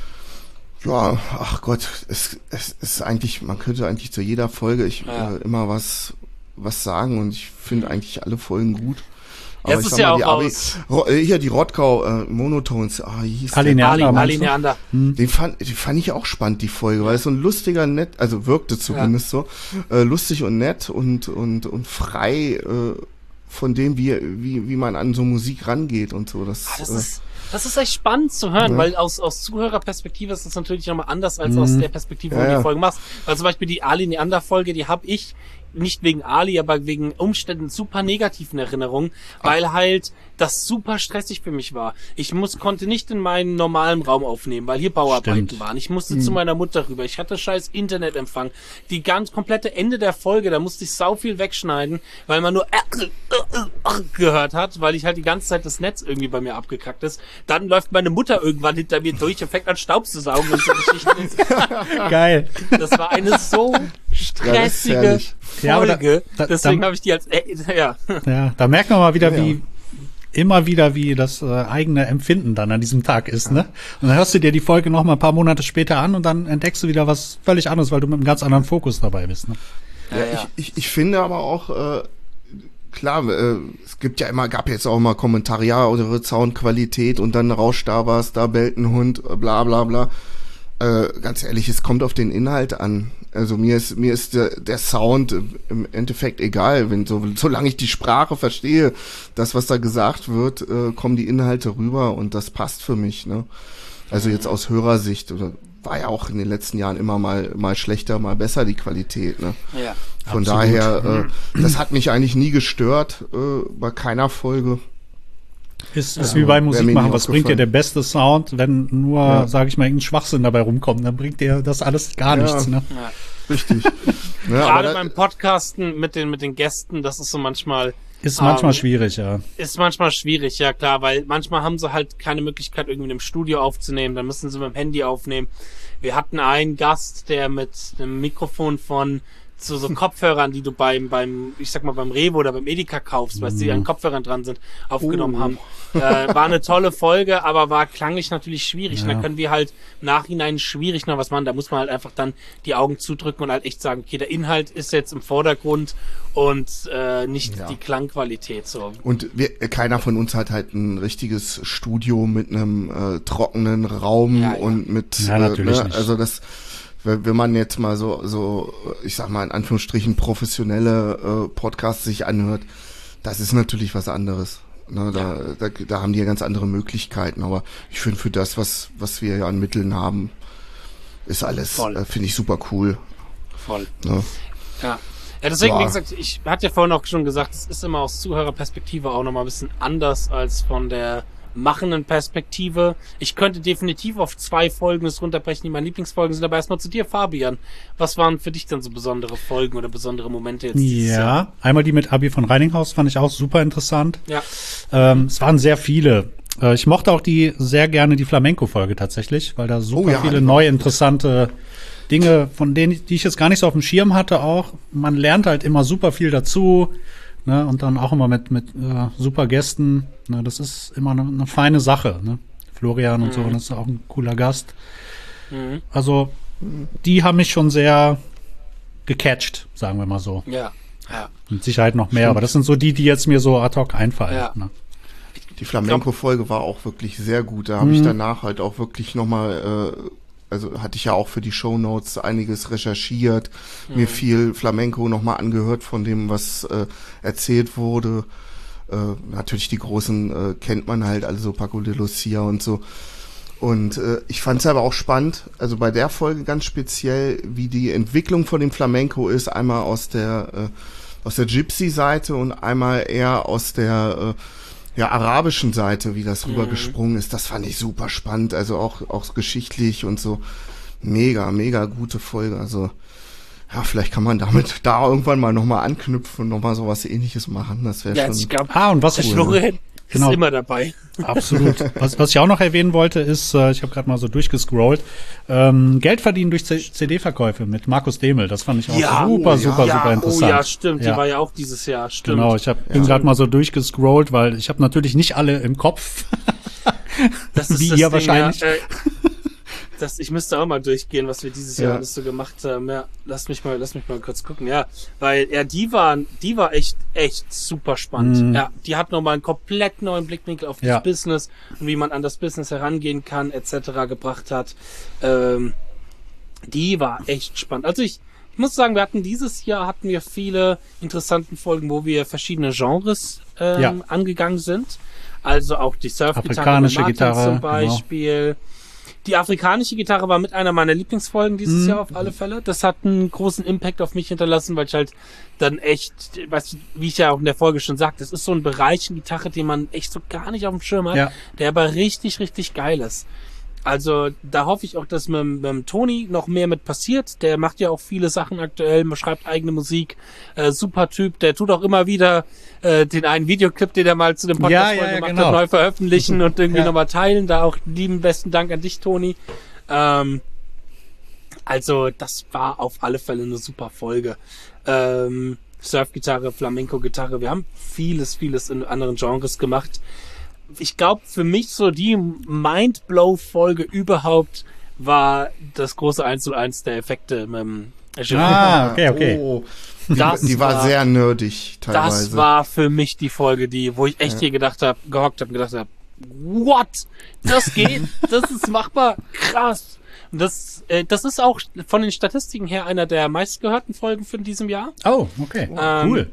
ja, ach Gott, es, es ist eigentlich, man könnte eigentlich zu jeder Folge ich ja. äh, immer was, was sagen und ich finde eigentlich alle Folgen gut. Aber das ich ist sag ja mal, auch die aus. Abi, Ro, hier die Rotkau äh, Monotones, ah, hieß Ali der? Neander, Ali Neander. Hm. Den fand, die fand ich auch spannend, die Folge, weil es so ein lustiger, nett, also wirkte zumindest ja. so, äh, lustig und nett und und und frei äh, von dem, wie wie wie man an so Musik rangeht und so. Das, ah, das äh, ist Das ist echt spannend zu hören, ja. weil aus, aus Zuhörerperspektive ist das natürlich nochmal anders als mhm. aus der Perspektive, wo ja, du die ja. Folge machst. Weil zum Beispiel die Ali Neander Folge, die habe ich nicht wegen Ali, aber wegen Umständen super negativen Erinnerungen, weil Ach. halt das super stressig für mich war. Ich muss, konnte nicht in meinen normalen Raum aufnehmen, weil hier Bauarbeiten Stimmt. waren. Ich musste mhm. zu meiner Mutter rüber. Ich hatte scheiß Internetempfang. Die ganz komplette Ende der Folge, da musste ich sau viel wegschneiden, weil man nur äh, äh, äh, gehört hat, weil ich halt die ganze Zeit das Netz irgendwie bei mir abgekackt ist. Dann läuft meine Mutter irgendwann hinter mir durch und fängt an Staub zu saugen und so Geschichten. Geil. Das war eine so stressige ja, Folge. Da, da, Deswegen da, habe ich die als äh, ja. Ja, da merkt man mal wieder, ja. wie immer wieder, wie das äh, eigene Empfinden dann an diesem Tag ist, ne? Und dann hörst du dir die Folge noch mal ein paar Monate später an und dann entdeckst du wieder was völlig anderes, weil du mit einem ganz anderen Fokus dabei bist, ne? Ja, ja, ja. Ich, ich, ich finde aber auch, äh, klar, äh, es gibt ja immer, gab jetzt auch mal Kommentare, ja, eure Soundqualität und dann rauscht da was, da bellt ein Hund, bla bla bla. Äh, ganz ehrlich, es kommt auf den Inhalt an. Also mir ist mir ist der, der Sound im Endeffekt egal, wenn so solange ich die Sprache verstehe, das was da gesagt wird, äh, kommen die Inhalte rüber und das passt für mich, ne? Also jetzt aus Hörersicht oder war ja auch in den letzten Jahren immer mal mal schlechter, mal besser die Qualität, ne? Ja. Von Absolut. daher, äh, das hat mich eigentlich nie gestört äh, bei keiner Folge. Ist, ist wie beim Musikmachen, was bringt dir der beste Sound, wenn nur, ja. sage ich mal, irgendein Schwachsinn dabei rumkommt, dann bringt dir das alles gar ja. nichts, ne? Ja. Richtig. Ja, Gerade beim Podcasten mit den, mit den Gästen, das ist so manchmal... Ist manchmal ähm, schwierig, ja. Ist manchmal schwierig, ja klar, weil manchmal haben sie halt keine Möglichkeit, irgendwie in einem Studio aufzunehmen, dann müssen sie mit dem Handy aufnehmen. Wir hatten einen Gast, der mit einem Mikrofon von so, so Kopfhörern, die du beim, beim, ich sag mal, beim Rewe oder beim Edeka kaufst, weil sie an Kopfhörern dran sind, aufgenommen Oh. haben. Äh, war eine tolle Folge, aber war klanglich natürlich schwierig. Ja. Da können wir halt im Nachhinein schwierig noch was machen. Da muss man halt einfach dann die Augen zudrücken und halt echt sagen, okay, der Inhalt ist jetzt im Vordergrund und äh, nicht Ja. die Klangqualität so. Und wir, keiner von uns hat halt ein richtiges Studio mit einem äh, trockenen Raum Ja, ja. und mit, Ja, natürlich äh, ne, nicht. also das, wenn wenn man jetzt mal so, so, ich sag mal in Anführungsstrichen professionelle äh, Podcasts sich anhört, das ist natürlich was anderes. Ne, da, da, da haben die ja ganz andere Möglichkeiten, aber ich finde für das, was, was wir ja an Mitteln haben, ist alles, Voll. äh, finde ich super cool. Voll. Ne? Ja. Ja, deswegen, Ja. wie gesagt, ich hatte ja vorhin auch schon gesagt, es ist immer aus Zuhörerperspektive auch nochmal ein bisschen anders als von der machenden Perspektive. Ich könnte definitiv auf zwei Folgen das runterbrechen, die meine Lieblingsfolgen sind, aber erstmal zu dir, Fabian. Was waren für dich denn so besondere Folgen oder besondere Momente jetzt dieses Jahr? Ja, einmal die mit Abi von Reininghaus fand ich auch super interessant. Ja. Ähm, es waren sehr viele. Äh, ich mochte auch die sehr gerne die Flamenco-Folge tatsächlich, weil da super Oh ja, viele die war neue interessante Dinge, von denen die ich jetzt gar nicht so auf dem Schirm hatte, auch. Man lernt halt immer super viel dazu, ne? Und dann auch immer mit mit äh, super Gästen. Ne? Das ist immer eine, eine feine Sache. Ne? Florian und Mhm. so, das ist auch ein cooler Gast. Mhm. Also die haben mich schon sehr gecatcht, sagen wir mal so. Ja. Ja. Mit Sicherheit noch mehr, Stimmt. aber das sind so die, die jetzt mir so ad hoc einfallen. Ja. Ne? Die Flamenco-Folge war auch wirklich sehr gut. Da habe Mhm. ich danach halt auch wirklich nochmal, äh, also hatte ich ja auch für die Shownotes einiges recherchiert, mir viel Flamenco nochmal angehört von dem, was äh, erzählt wurde. Äh, natürlich die großen äh, kennt man halt, also Paco de Lucia und so. Und äh, ich fand es aber auch spannend, also bei der Folge ganz speziell, wie die Entwicklung von dem Flamenco ist, einmal aus der äh, aus der Gypsy-Seite und einmal eher aus der äh, ja, arabischen Seite, wie das rübergesprungen ist. Das fand ich super spannend, also auch auch geschichtlich und so. Mega, mega gute Folge. Also ja, vielleicht kann man damit da irgendwann mal nochmal anknüpfen und nochmal so was Ähnliches machen. Das wäre Ja, schon... ich glaube, Ah, und was der cool, Florian Genau. ist immer dabei. Absolut. Was, was ich auch noch erwähnen wollte, ist, äh, ich habe gerade mal so durchgescrollt, ähm, Geld verdienen durch C D-Verkäufe mit Markus Demel. Das fand ich auch Ja, super, oh, super, ja. super interessant. Oh ja, stimmt. Ja. Die war ja auch dieses Jahr. Stimmt. Genau, ich hab, bin gerade mal so durchgescrollt, weil ich habe natürlich nicht alle im Kopf. Das ist Wie das ihr Ding, wahrscheinlich. Ja, äh, das, ich müsste auch mal durchgehen, was wir dieses Jahr Ja. alles so gemacht haben. Ja, lass mich mal, lass mich mal kurz gucken. Ja, weil ja, die waren, die war echt, echt super spannend. Mhm. Ja, die hat nochmal einen komplett neuen Blickwinkel auf das Ja. Business und wie man an das Business herangehen kann, et cetera gebracht hat. Ähm, die war echt spannend. Also ich, ich muss sagen, wir hatten dieses Jahr hatten wir viele interessanten Folgen, wo wir verschiedene Genres ähm, Ja. angegangen sind. Also auch die Surfgitarre Afrikanische mit Martin Gitarre, zum genau. Beispiel. Die afrikanische Gitarre war mit einer meiner Lieblingsfolgen dieses Mhm. Jahr auf alle Fälle. Das hat einen großen Impact auf mich hinterlassen, weil ich halt dann echt, weißt du, wie ich ja auch in der Folge schon sagte, das ist so ein Bereich in Gitarre, den man echt so gar nicht auf dem Schirm hat, Ja. der aber richtig, richtig geil ist. Also da hoffe ich auch, dass mit, mit dem Toni noch mehr mit passiert. Der macht ja auch viele Sachen aktuell, man schreibt eigene Musik. Äh, super Typ, der tut auch immer wieder äh, den einen Videoclip, den er mal zu dem Podcast Ja, ja, ja, gemacht genau. hat, neu veröffentlichen und irgendwie Ja. nochmal teilen. Da auch lieben besten Dank an dich, Toni. Ähm, also das war auf alle Fälle eine super Folge. Ähm, Surfgitarre, Flamenco-Gitarre, wir haben vieles, vieles in anderen Genres gemacht. Ich glaube, für mich so die Mindblow-Folge überhaupt war das große eins zu eins der Effekte mit dem Ah, okay, okay. Oh, die, Das die war, war- sehr nerdig teilweise. Das war für mich die Folge, die, wo ich echt hier gedacht habe, gehockt habe und gedacht habe, what? Das geht? Das ist machbar? Krass. Und das, äh, das ist auch von den Statistiken her einer der meistgehörten Folgen für in diesem Jahr. Oh, okay. Ähm, Cool.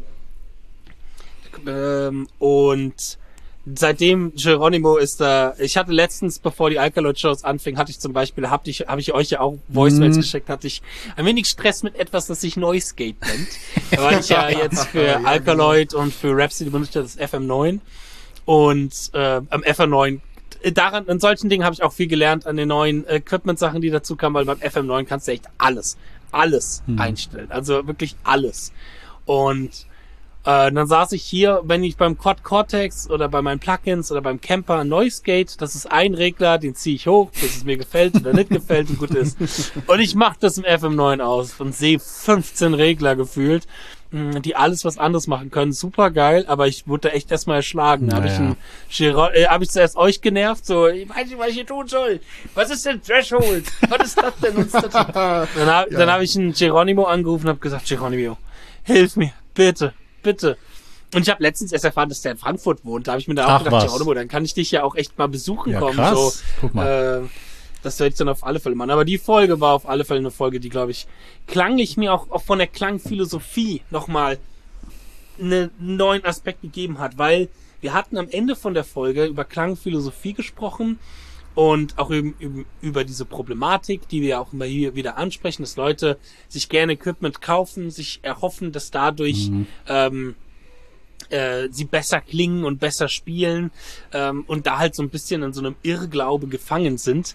Ähm, und seitdem Geronimo ist da, ich hatte letztens, bevor die Alkaloid-Shows anfingen, hatte ich zum Beispiel, hab ich, hab ich euch ja auch Voicemails Mhm. geschickt, hatte ich ein wenig Stress mit etwas, das sich Noise Gate nennt. Weil ich ja jetzt für Alkaloid und für Rhapsody benutze das F M neun und äh, am F M neun daran, an solchen Dingen habe ich auch viel gelernt, an den neuen Equipment-Sachen, die dazu kamen, weil beim F M neun kannst du echt alles, alles mhm. einstellen. Also wirklich alles. Und äh, dann saß ich hier, wenn ich beim Quad Cortex oder bei meinen Plugins oder beim Camper Noise Gate, das ist ein Regler, den ziehe ich hoch, bis es mir gefällt oder nicht gefällt und gut ist. Und ich mache das im F M neun aus und sehe fünfzehn Regler gefühlt, die alles was anderes machen können. Super geil, aber ich wurde da echt erstmal erschlagen. Da habe ich, ein Giro- äh, hab ich zuerst euch genervt, so, ich weiß nicht, was ich hier tun soll. Was ist denn Threshold? Was ist das denn? Was ist das? Dann habe ja. hab ich einen Geronimo angerufen und habe gesagt, Geronimo, hilf mir, bitte, bitte. Und ich habe letztens erst erfahren, dass der in Frankfurt wohnt. Da habe ich mir da auch Ach, gedacht, Geronimo, dann kann ich dich ja auch echt mal besuchen ja, kommen. Krass. So, Guck mal. Äh, Das werde ich dann auf alle Fälle machen. Aber die Folge war auf alle Fälle eine Folge, die, glaube ich, klanglich mir auch, auch von der Klangphilosophie nochmal einen neuen Aspekt gegeben hat. Weil wir hatten am Ende von der Folge über Klangphilosophie gesprochen und auch über, über diese Problematik, die wir auch immer hier wieder ansprechen, dass Leute sich gerne Equipment kaufen, sich erhoffen, dass dadurch mhm. ähm, äh, sie besser klingen und besser spielen ähm, und da halt so ein bisschen in so einem Irrglaube gefangen sind.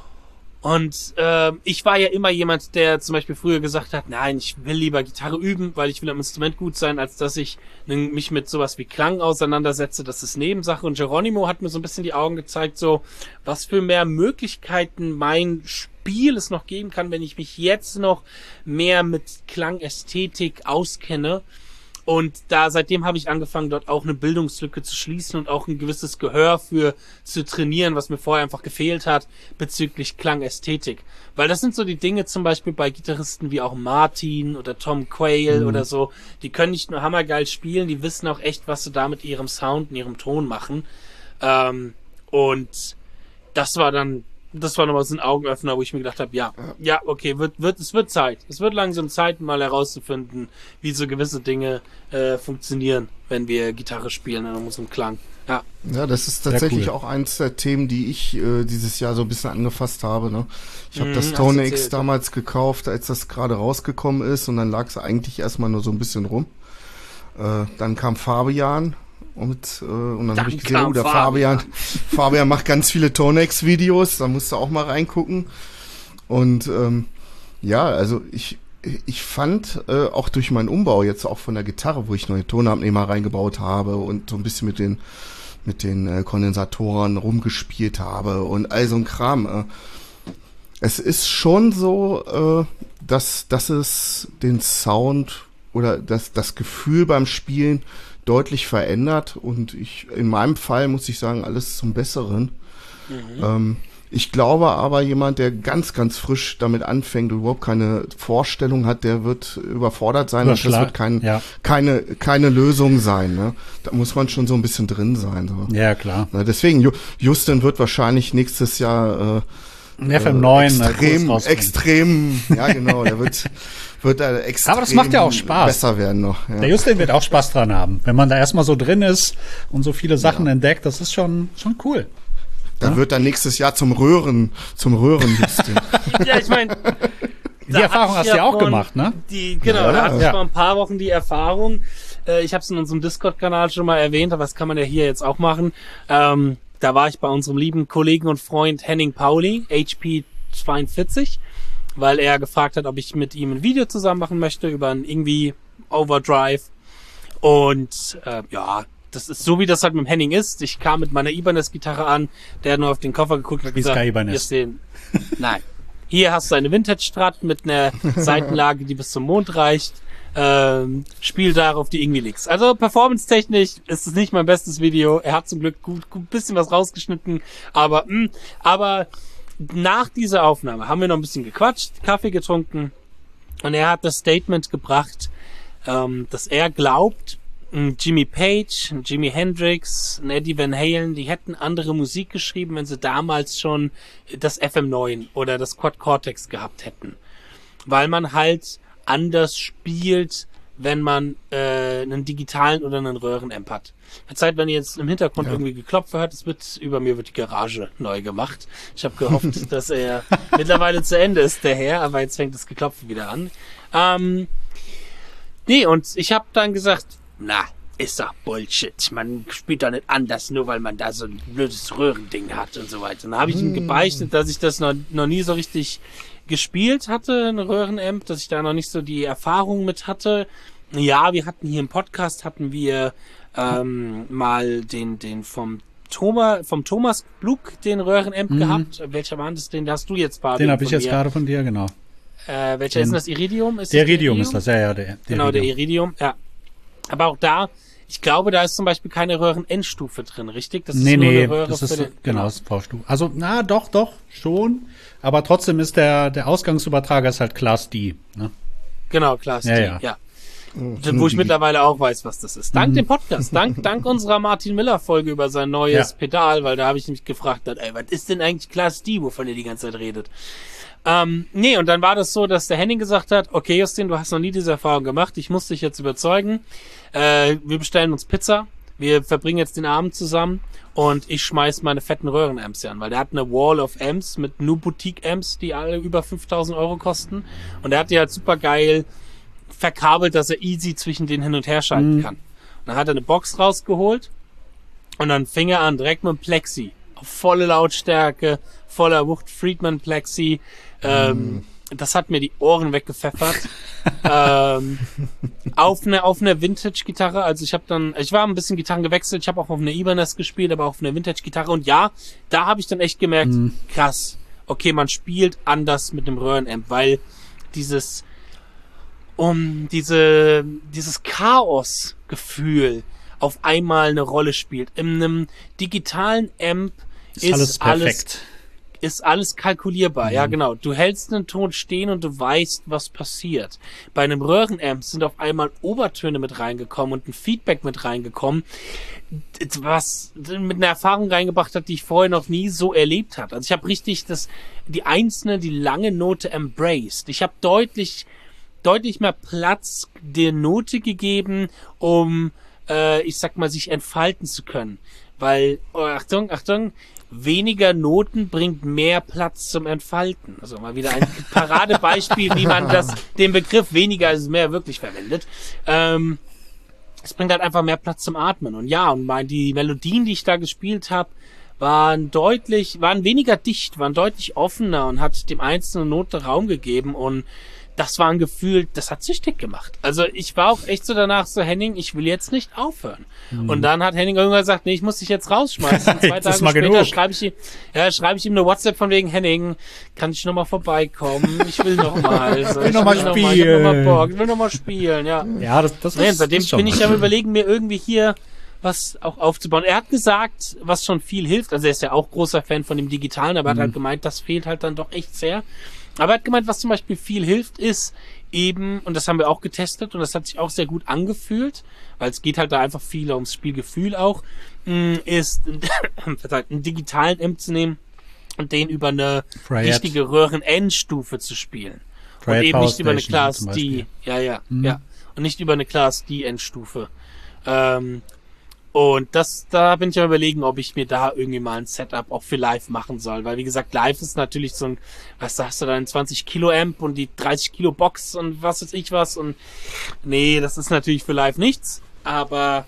Und äh, ich war ja immer jemand, der zum Beispiel früher gesagt hat, nein, ich will lieber Gitarre üben, weil ich will am Instrument gut sein, als dass ich mich mit sowas wie Klang auseinandersetze. Das ist Nebensache. Und Geronimo hat mir so ein bisschen die Augen gezeigt, so was für mehr Möglichkeiten mein Spiel es noch geben kann, wenn ich mich jetzt noch mehr mit Klangästhetik auskenne. Und da seitdem habe ich angefangen, dort auch eine Bildungslücke zu schließen und auch ein gewisses Gehör für zu trainieren, was mir vorher einfach gefehlt hat bezüglich Klangästhetik. Weil das sind so die Dinge zum Beispiel bei Gitarristen wie auch Martin oder Tom Quayle mhm. oder so, die können nicht nur hammergeil spielen, die wissen auch echt, was sie da mit ihrem Sound und ihrem Ton machen. Ähm, und das war dann Das war nochmal so ein Augenöffner, wo ich mir gedacht habe, ja, ja, okay, wird, wird, es wird Zeit. Es wird langsam Zeit, mal herauszufinden, wie so gewisse Dinge äh, funktionieren, wenn wir Gitarre spielen in unserem Klang. Ja, ja, das ist tatsächlich cool. Auch eins der Themen, die ich äh, dieses Jahr so ein bisschen angefasst habe. Ne? Ich habe mhm, das Tone X damals gekauft, als das gerade rausgekommen ist, und dann lag es eigentlich erstmal nur so ein bisschen rum. Äh, dann kam Fabian. Und, äh, und dann, dann habe ich gesehen, oh, der Fabian, Fabian, Fabian macht ganz viele Tonex-Videos, da musst du auch mal reingucken. Und ähm, ja, also ich ich fand äh, auch durch meinen Umbau jetzt auch von der Gitarre, wo ich neue Tonabnehmer reingebaut habe und so ein bisschen mit den mit den äh, Kondensatoren rumgespielt habe und all so ein Kram. Äh, es ist schon so, äh, dass dass es den Sound oder das das Gefühl beim Spielen deutlich verändert, und ich, in meinem Fall muss ich sagen, alles zum Besseren. Mhm. Ähm, ich glaube aber, jemand, der ganz, ganz frisch damit anfängt und überhaupt keine Vorstellung hat, der wird überfordert sein, und das wird kein, ja. keine, keine Lösung sein. Ne? Da muss man schon so ein bisschen drin sein. So. Ja, klar. Na, deswegen, Justin wird wahrscheinlich nächstes Jahr äh, F M neun extrem, extrem, ja genau, der wird wird da extrem Aber das macht ja auch Spaß. Besser werden noch. Ja. Der Justin wird auch Spaß dran haben, wenn man da erstmal so drin ist und so viele Sachen ja. entdeckt. Das ist schon schon cool. Da ja? wird dann nächstes Jahr zum Röhren, zum Röhren Justin. Ja, ich meine, die Erfahrung hast du ja auch gemacht, ne? Die, genau, ja, da hatte ich ja. vor ein paar Wochen die Erfahrung. Äh, ich habe es in unserem Discord-Kanal schon mal erwähnt, aber das kann man ja hier jetzt auch machen. Ähm, da war ich bei unserem lieben Kollegen und Freund Henning Pauli, H P zweiundvierzig, weil er gefragt hat, ob ich mit ihm ein Video zusammen machen möchte über ein irgendwie Overdrive. Und äh, ja, das ist so, wie das halt mit dem Henning ist. Ich kam mit meiner Ibanez-Gitarre an, der hat nur auf den Koffer geguckt und hat gesagt, hier ist den, nein, hier hast du eine Vintage-Strat mit einer Seitenlage, die bis zum Mond reicht. Ähm, spiel darauf die irgendwie nix. Also performance-technisch ist es nicht mein bestes Video. Er hat zum Glück gut, gut bisschen was rausgeschnitten, aber mh, aber nach dieser Aufnahme haben wir noch ein bisschen gequatscht, Kaffee getrunken, und er hat das Statement gebracht, ähm, dass er glaubt, Jimmy Page, Jimi Hendrix, Eddie Van Halen, die hätten andere Musik geschrieben, wenn sie damals schon das F M neun oder das Quad Cortex gehabt hätten. Weil man halt anders spielt, wenn man äh, einen digitalen oder einen Röhrenamp hat. Verzeiht, wenn ihr jetzt im Hintergrund ja. irgendwie geklopft hört, es wird, über mir wird die Garage neu gemacht. Ich habe gehofft, dass er mittlerweile zu Ende ist, der Herr, aber jetzt fängt das Geklopfen wieder an. Ähm, nee, und ich habe dann gesagt, na, ist doch Bullshit. Man spielt doch nicht anders, nur weil man da so ein blödes Röhrending hat und so weiter. Dann habe ich ihm gebeichtet, dass ich das noch, noch nie so richtig gespielt hatte, ein Röhrenamp, dass ich da noch nicht so die Erfahrung mit hatte. Ja, wir hatten hier im Podcast, hatten wir ähm, mal den den vom Thomas, vom Thomas Gluck den Röhrenamp mhm. gehabt. Welcher war das? Den hast du jetzt, Fabian? Den habe ich jetzt gerade von dir, genau. Äh, welcher den, ist denn das? Iridium? Ist der das Iridium ist das, ja, ja. Der, der genau, Iridium. der Iridium, ja. Aber auch da, ich glaube, da ist zum Beispiel keine Röhren-Endstufe drin, richtig? Das ist nee, nur nee, eine Röhre das ist, für den, genau, das ist V-Stufe. Also, na, doch, doch, schon. Aber trotzdem ist der, der Ausgangsübertrager ist halt Class D, ne? Genau, Class ja, D, ja. ja. Wo ich mittlerweile auch weiß, was das ist. Dank mhm. dem Podcast, dank, dank unserer Martin Miller Folge über sein neues ja. Pedal, weil da habe ich mich gefragt, ey, was ist denn eigentlich Class D, wovon ihr die ganze Zeit redet? Ähm, nee, und dann war das so, dass der Henning gesagt hat, okay, Justin, du hast noch nie diese Erfahrung gemacht, ich muss dich jetzt überzeugen, äh, wir bestellen uns Pizza, wir verbringen jetzt den Abend zusammen und ich schmeiß meine fetten Röhrenamps hier an, weil der hat eine Wall of Amps mit nur Boutique-Amps, die alle über fünftausend Euro kosten und der hat die halt super geil verkabelt, dass er easy zwischen denen hin und her schalten mhm. kann. Und dann hat er eine Box rausgeholt und dann fing er an, direkt mit dem Plexi, auf volle Lautstärke, voller Wucht, Friedman Plexi, ähm, mm. das hat mir die Ohren weggepfeffert. ähm, auf eine auf eine Vintage-Gitarre, also ich habe dann, ich war ein bisschen Gitarren gewechselt, ich habe auch auf eine Ibanez gespielt, aber auf eine Vintage-Gitarre und ja, da habe ich dann echt gemerkt, mm. krass, okay, man spielt anders mit dem Röhrenamp, weil dieses um diese dieses Chaos-Gefühl auf einmal eine Rolle spielt. In einem digitalen Amp ist, ist alles perfekt. Alles, ist alles kalkulierbar, mhm. ja genau. Du hältst einen Ton stehen und du weißt, was passiert. Bei einem Röhrenamp sind auf einmal Obertöne mit reingekommen und ein Feedback mit reingekommen, was mit einer Erfahrung reingebracht hat, die ich vorher noch nie so erlebt habe. Also ich habe richtig das, die einzelne, die lange Note embraced. Ich habe deutlich, deutlich mehr Platz der Note gegeben, um, äh, ich sag mal, sich entfalten zu können. Weil, oh, Achtung, Achtung, weniger Noten bringt mehr Platz zum Entfalten. Also mal wieder ein Paradebeispiel, wie man das, den Begriff weniger ist mehr wirklich verwendet. Ähm, es bringt halt einfach mehr Platz zum Atmen. Und ja, und mein, die Melodien, die ich da gespielt habe, waren deutlich, waren weniger dicht, waren deutlich offener und hat dem einzelnen Note Raum gegeben und das war ein Gefühl, das hat süchtig gemacht. Also ich war auch echt so danach so, Henning, ich will jetzt nicht aufhören. Mhm. Und dann hat Henning irgendwann gesagt, nee, ich muss dich jetzt rausschmeißen. Und zwei Tage später schreibe ich ihm, ja, schreibe ich ihm eine WhatsApp von wegen, Henning, kann ich noch mal vorbeikommen? Ich will noch mal. So, ich will noch mal spielen. Ich will noch mal Bock, ich will noch mal spielen, ja. Ja, das, das nee, ist, seitdem ist schon bin ich am Überlegen, mir irgendwie hier was auch aufzubauen. Er hat gesagt, was schon viel hilft, also er ist ja auch großer Fan von dem Digitalen, aber er mhm. hat halt gemeint, das fehlt halt dann doch echt sehr. Aber er hat gemeint, was zum Beispiel viel hilft, ist eben, und das haben wir auch getestet und das hat sich auch sehr gut angefühlt, weil es geht halt da einfach viel ums Spielgefühl auch, ist einen digitalen Amp zu nehmen und den über eine Fryette. richtige Röhren-Endstufe zu spielen. Fryette und eben Power nicht über eine Station Class D. Ja, ja, mhm. ja. Und nicht über eine Class D Endstufe. Ähm, Und das, da bin ich am Überlegen, ob ich mir da irgendwie mal ein Setup auch für live machen soll. Weil, wie gesagt, live ist natürlich so ein, was sagst du da, ein zwanzig Kilo Amp und die dreißig Kilo Box und was weiß ich was. Und nee, das ist natürlich für live nichts. Aber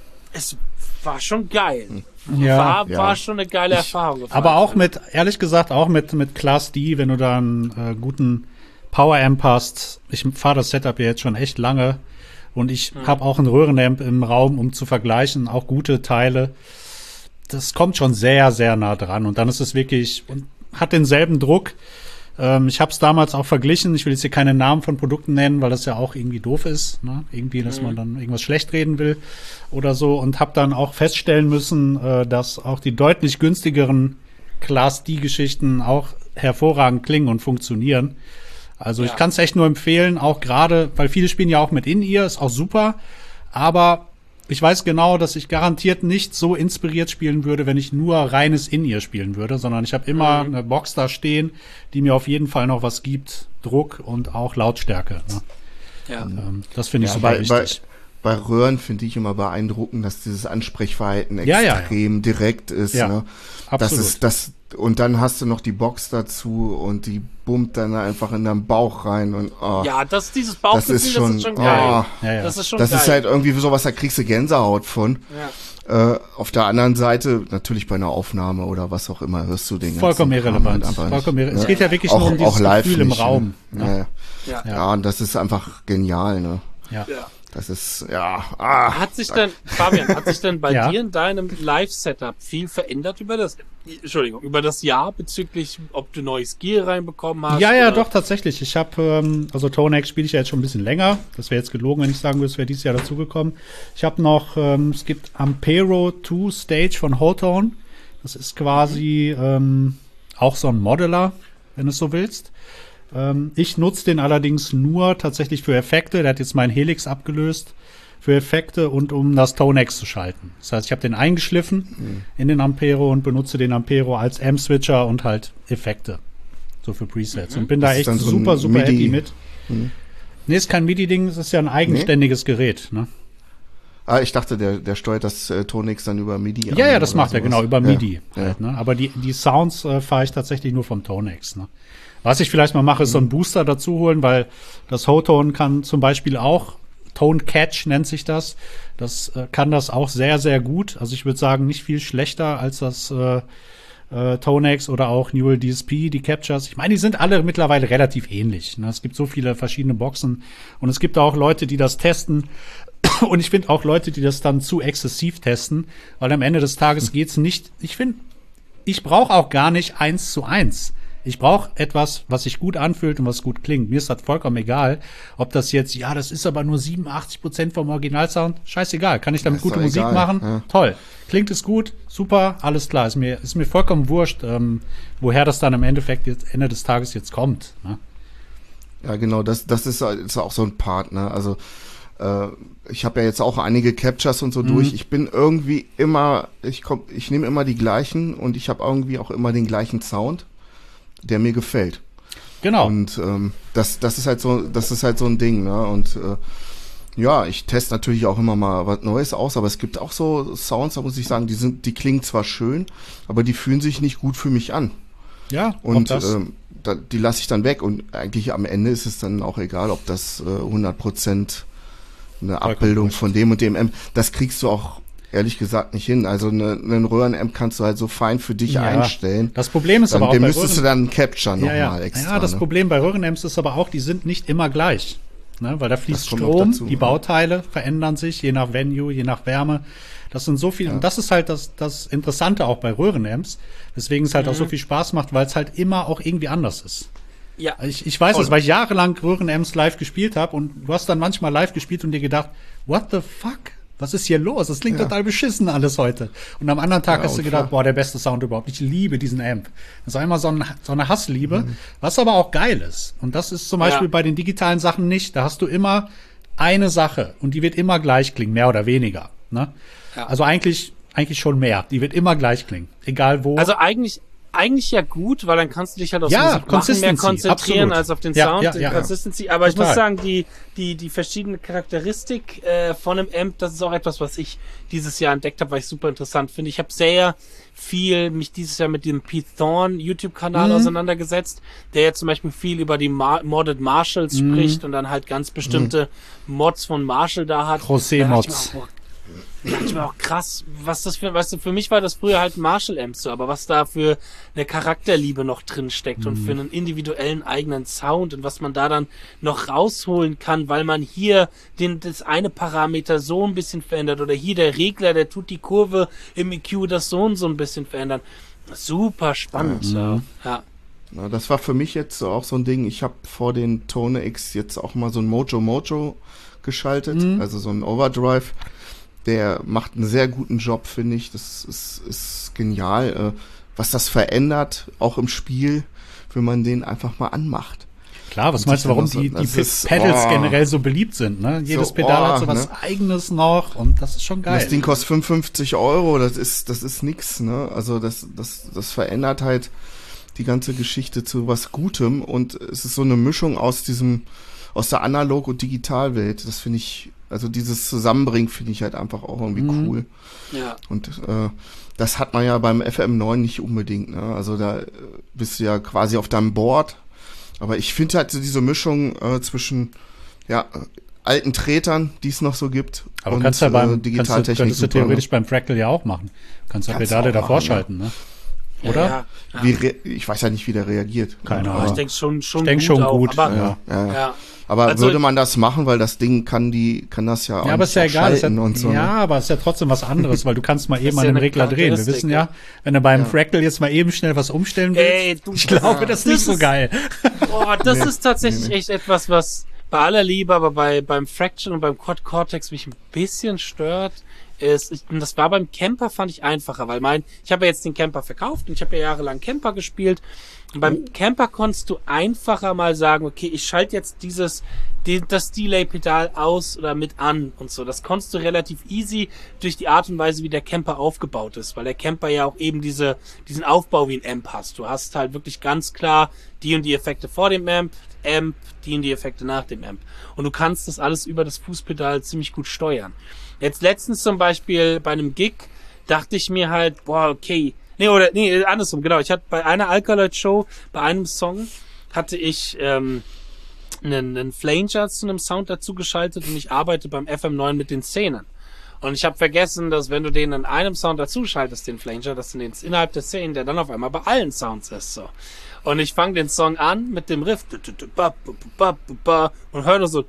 es war schon geil. Ja, war, ja. war schon eine geile Erfahrung. Aber auch mit, ehrlich gesagt, auch mit, mit Class D, wenn du da einen äh, guten Power Amp hast. Ich fahre das Setup ja jetzt schon echt lange. Und ich mhm. habe auch einen Röhrenamp im Raum, um zu vergleichen, auch gute Teile. Das kommt schon sehr, sehr nah dran. Und dann ist es wirklich, und hat denselben Druck. Ähm, ich habe es damals auch verglichen. Ich will jetzt hier keine Namen von Produkten nennen, weil das ja auch irgendwie doof ist. Ne? Irgendwie, dass mhm. man dann irgendwas schlecht reden will oder so. Und habe dann auch feststellen müssen, äh, dass auch die deutlich günstigeren Class D-Geschichten auch hervorragend klingen und funktionieren. Also ja. ich kann es echt nur empfehlen, auch gerade, weil viele spielen ja auch mit In-Ear, ist auch super, aber ich weiß genau, dass ich garantiert nicht so inspiriert spielen würde, wenn ich nur reines In-Ear spielen würde, sondern ich habe immer mhm. eine Box da stehen, die mir auf jeden Fall noch was gibt, Druck und auch Lautstärke. Ne? Ja. Ähm, das finde ich ja, super bei, wichtig. Bei, bei Röhren finde ich immer beeindruckend, dass dieses Ansprechverhalten ja, extrem ja, ja. direkt ist. Ja, ne? absolut. Das ist das. Und dann hast du noch die Box dazu und die bummt dann einfach in deinen Bauch rein und oh, ja, das dieses Bauchgefühl, das ist schon, das ist schon geil. Oh, ja, ja. Das ist schon das geil. ist halt irgendwie sowas, da kriegst du Gänsehaut von. Äh, auf der anderen Seite, natürlich bei einer Aufnahme oder was auch immer, hörst du den Vollkommen irrelevant. Halt Vollkommen irre- ne? Es geht ja wirklich auch, nur um dieses auch live Gefühl im nicht, Raum. Ne? Ne? Ja. Ja. Ja. ja, und das ist einfach genial, ne? Ja. Ja. Das ist, ja, ah. Hat sich dann, Fabian, hat sich denn bei Ja. dir in deinem Live-Setup viel verändert über das, Entschuldigung, über das Jahr bezüglich, ob du neues Gear reinbekommen hast? Ja, ja, oder? doch, tatsächlich. Ich habe, ähm, also Tonex spiele ich ja jetzt schon ein bisschen länger. Das wäre jetzt gelogen, wenn ich sagen würde, es wäre dieses Jahr dazugekommen. Ich habe noch, ähm, es gibt Ampero zwei Stage von Hotone. Das ist quasi ähm, auch so ein Modeler, wenn du es so willst. Ähm, ich nutze den allerdings nur tatsächlich für Effekte. Der hat jetzt meinen Helix abgelöst für Effekte und um das Tonex zu schalten. Das heißt, ich habe den eingeschliffen mhm. in den Ampero und benutze den Ampero als Amp-Switcher und halt Effekte. So für Presets. Mhm. Und bin das da echt so super, super MIDI. happy mit. Mhm. Nee, ist kein MIDI-Ding, es ist ja ein eigenständiges nee. Gerät. Ne? Ah, ich dachte, der, der steuert das äh, Tonex dann über MIDI. Ja, ja, das macht er, genau, über ja. MIDI. Ja. Halt, ne? Aber die, die Sounds äh, fahre ich tatsächlich nur vom Tonex. Ne? Was ich vielleicht mal mache, ist so einen Booster dazu holen, weil das Hotone kann zum Beispiel auch, Tone Catch nennt sich das, das äh, kann das auch sehr, sehr gut. Also ich würde sagen, nicht viel schlechter als das äh, äh, Tonex oder auch Neural D S P, die Captures. Ich meine, die sind alle mittlerweile relativ ähnlich. Ne? Es gibt so viele verschiedene Boxen und es gibt auch Leute, die das testen. Und ich finde auch Leute, die das dann zu exzessiv testen, weil am Ende des Tages geht's nicht, ich finde, ich brauche auch gar nicht eins zu eins. Ich brauche etwas, was sich gut anfühlt und was gut klingt. Mir ist das vollkommen egal, ob das jetzt, ja, das ist aber nur siebenundachtzig Prozent vom Originalsound. Scheißegal, kann ich damit ist gute doch Musik egal, machen? ja. Toll. Klingt es gut? Super, alles klar. Ist mir, ist mir vollkommen wurscht, ähm, woher das dann im Endeffekt jetzt Ende des Tages jetzt kommt. Ne? Ja, genau, das, das ist, ist auch so ein Part, ne? Also äh, ich habe ja jetzt auch einige Captures und so Mhm. durch. Ich bin irgendwie immer, ich komm, ich nehme immer die gleichen und ich habe irgendwie auch immer den gleichen Sound, der mir gefällt. Genau. Und ähm, das, das ist halt so, das ist halt so ein Ding, ne? Und äh, ja, ich teste natürlich auch immer mal was Neues aus, aber es gibt auch so Sounds, da muss ich sagen, die sind, die klingen zwar schön, aber die fühlen sich nicht gut für mich an. Ja, Und auch das. ähm, da, die lasse ich dann weg und eigentlich am Ende ist es dann auch egal, ob das äh, hundert Prozent eine Vollkommen Abbildung wurscht. von dem und dem Amp, das kriegst du auch ehrlich gesagt nicht hin. Also eine, einen Röhrenamp kannst du halt so fein für dich Ja. einstellen. Das Problem ist Dann, aber auch den bei müsstest du Röhren- dann capturen ja, nochmal ja. extra. Ja, das ne? Problem bei Röhrenamps ist aber auch, die sind nicht immer gleich. Ne? Weil da fließt Das kommt noch Strom, dazu, die ja. Bauteile verändern sich, je nach Venue, je nach Wärme. Das sind so viele, Ja. und das ist halt das, das Interessante auch bei Röhrenamps, weswegen es halt auch so viel Spaß macht, weil es halt immer auch irgendwie anders ist. Ja. Ich, ich weiß Voll. es, weil ich jahrelang Röhrenamps live gespielt habe und du hast dann manchmal live gespielt und dir gedacht, what the fuck? Was ist hier los? Das klingt Ja. total beschissen alles heute. Und am anderen Tag Ja, hast du und gedacht, klar. boah, der beste Sound überhaupt. Ich liebe diesen Amp. Das ist einmal so, ein, so eine Hassliebe, was aber auch geil ist. Und das ist zum Beispiel Ja. bei den digitalen Sachen nicht. Da hast du immer eine Sache und die wird immer gleich klingen, mehr oder weniger. Ne? Ja. Also eigentlich, eigentlich schon mehr. Die wird immer gleich klingen. Egal wo. Also eigentlich, eigentlich ja gut, weil dann kannst du dich halt auf Ja, Musik machen mehr Consistency, konzentrieren absolut. als auf den Ja, Sound, ja, den ja. Consistency. Aber ich Total. muss sagen, die, die, die verschiedene Charakteristik äh, von einem Amp, das ist auch etwas, was ich dieses Jahr entdeckt habe, weil ich super interessant finde. Ich habe sehr viel mich dieses Jahr mit dem Pete Thorne YouTube-Kanal Mhm. auseinandergesetzt, der jetzt zum Beispiel viel über die Mar Modded Marshalls Mhm. spricht und dann halt ganz bestimmte Mods von Marshall da hat. José Da dachte ich Mods. mir auch, boah, da dachte ich mir auch krass, was das für, weißt du, für mich war das früher halt Marshall-Amps so, aber was da für eine Charakterliebe noch drin steckt und für einen individuellen eigenen Sound und was man da dann noch rausholen kann, weil man hier den, das eine Parameter so ein bisschen verändert oder hier der Regler, der tut die Kurve im E Q das so und so ein bisschen verändern. Super spannend, ja. ja. Na, das war für mich jetzt auch so ein Ding. Ich habe vor den Tone X jetzt auch mal so ein Mojo Mojo geschaltet, Mhm. also so ein Overdrive. Der macht einen sehr guten Job, finde ich. Das ist, ist genial, äh, was das verändert, auch im Spiel, wenn man den einfach mal anmacht. Klar, was Und meinst du, sich warum dann die, so- die das ist- Pedals oh. generell so beliebt sind? Ne? Jedes So, Pedal hat oh, so was ne? Eigenes noch und das ist schon geil. Das Ding kostet fünfundfünfzig Euro, das ist, das ist nix, ne? Also das, das, das verändert halt die ganze Geschichte zu was Gutem und es ist so eine Mischung aus diesem, aus der Analog- und Digitalwelt. Das finde ich, also dieses Zusammenbringen finde ich halt einfach auch irgendwie Mhm. cool. Ja. Und äh, das hat man ja beim F M neun nicht unbedingt, ne? Also da äh, bist du ja quasi auf deinem Board. Aber ich finde halt so diese Mischung äh, zwischen, ja, alten Tretern, die es noch so gibt. Aber und, kannst ja beim, äh, Digitaltechnik kannst du, könntest du theoretisch beim Fractal ja auch machen. Kannst ja Pedale davor schalten, ne? Oder? Ja, ja. Wie re- ich weiß ja nicht, wie der reagiert. Keine Ahnung. Ich denke schon, schon ich denk gut. schon Auch, gut. Aber, ja, ja. Ja. aber also, würde man das machen, weil das Ding kann die, kann das ja auch ja, aber ist ja egal. Ist ja, und so. Ja, ne? aber ist ja trotzdem was anderes, weil du kannst mal eben an ja den Regler drehen. Wir wissen ja, wenn du beim ja. Fractal jetzt mal eben schnell was umstellen willst, Ey, du, ich glaube, das ist nicht so geil. Boah, das Nee, ist tatsächlich nee, nee. echt etwas, was bei aller Liebe, aber bei beim Fraction und beim Quad Cortex mich ein bisschen stört. Ist, ich, und das war beim Camper, fand ich einfacher, weil mein, ich habe ja jetzt den Camper verkauft und ich habe ja jahrelang Camper gespielt. Und beim Camper konntest du einfacher mal sagen, okay, ich schalte jetzt dieses, die, das Delay-Pedal aus oder mit an und so. Das konntest du relativ easy durch die Art und Weise, wie der Camper aufgebaut ist, weil der Camper ja auch eben diese, diesen Aufbau wie ein Amp hast. Du hast halt wirklich ganz klar die und die Effekte vor dem Amp, Amp, die und die Effekte nach dem Amp. Und du kannst das alles über das Fußpedal ziemlich gut steuern. Jetzt letztens zum Beispiel bei einem Gig dachte ich mir halt, boah, okay, nee, oder, nee, andersrum, genau. Ich hatte bei einer Alkaloid-Show, bei einem Song, hatte ich ähm, einen, einen Flanger zu einem Sound dazu geschaltet und ich arbeite beim F M neun mit den Szenen. Und ich habe vergessen, dass wenn du den in einem Sound dazu schaltest, den Flanger, dass du den innerhalb der Szenen, der dann auf einmal bei allen Sounds ist, so. Und ich fange den Song an mit dem Riff und höre nur so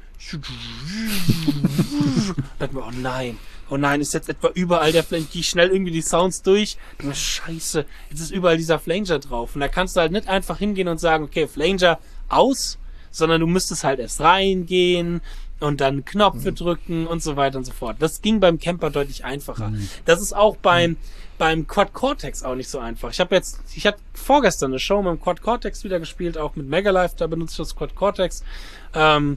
dachte mir, oh nein, oh nein, ist jetzt etwa überall der Flanger, gehe ich schnell irgendwie die Sounds durch, und mir, scheiße, jetzt ist überall dieser Flanger drauf. Und da kannst du halt nicht einfach hingehen und sagen, okay, Flanger aus, sondern du müsstest halt erst reingehen und dann Knöpfe mhm. drücken und so weiter und so fort. Das ging beim Camper deutlich einfacher. Mhm. Das ist auch beim beim Quad Cortex auch nicht so einfach. Ich habe jetzt, ich hatte vorgestern eine Show mit dem Quad Cortex wieder gespielt, auch mit Megalife, da benutze ich das Quad Cortex. Ähm,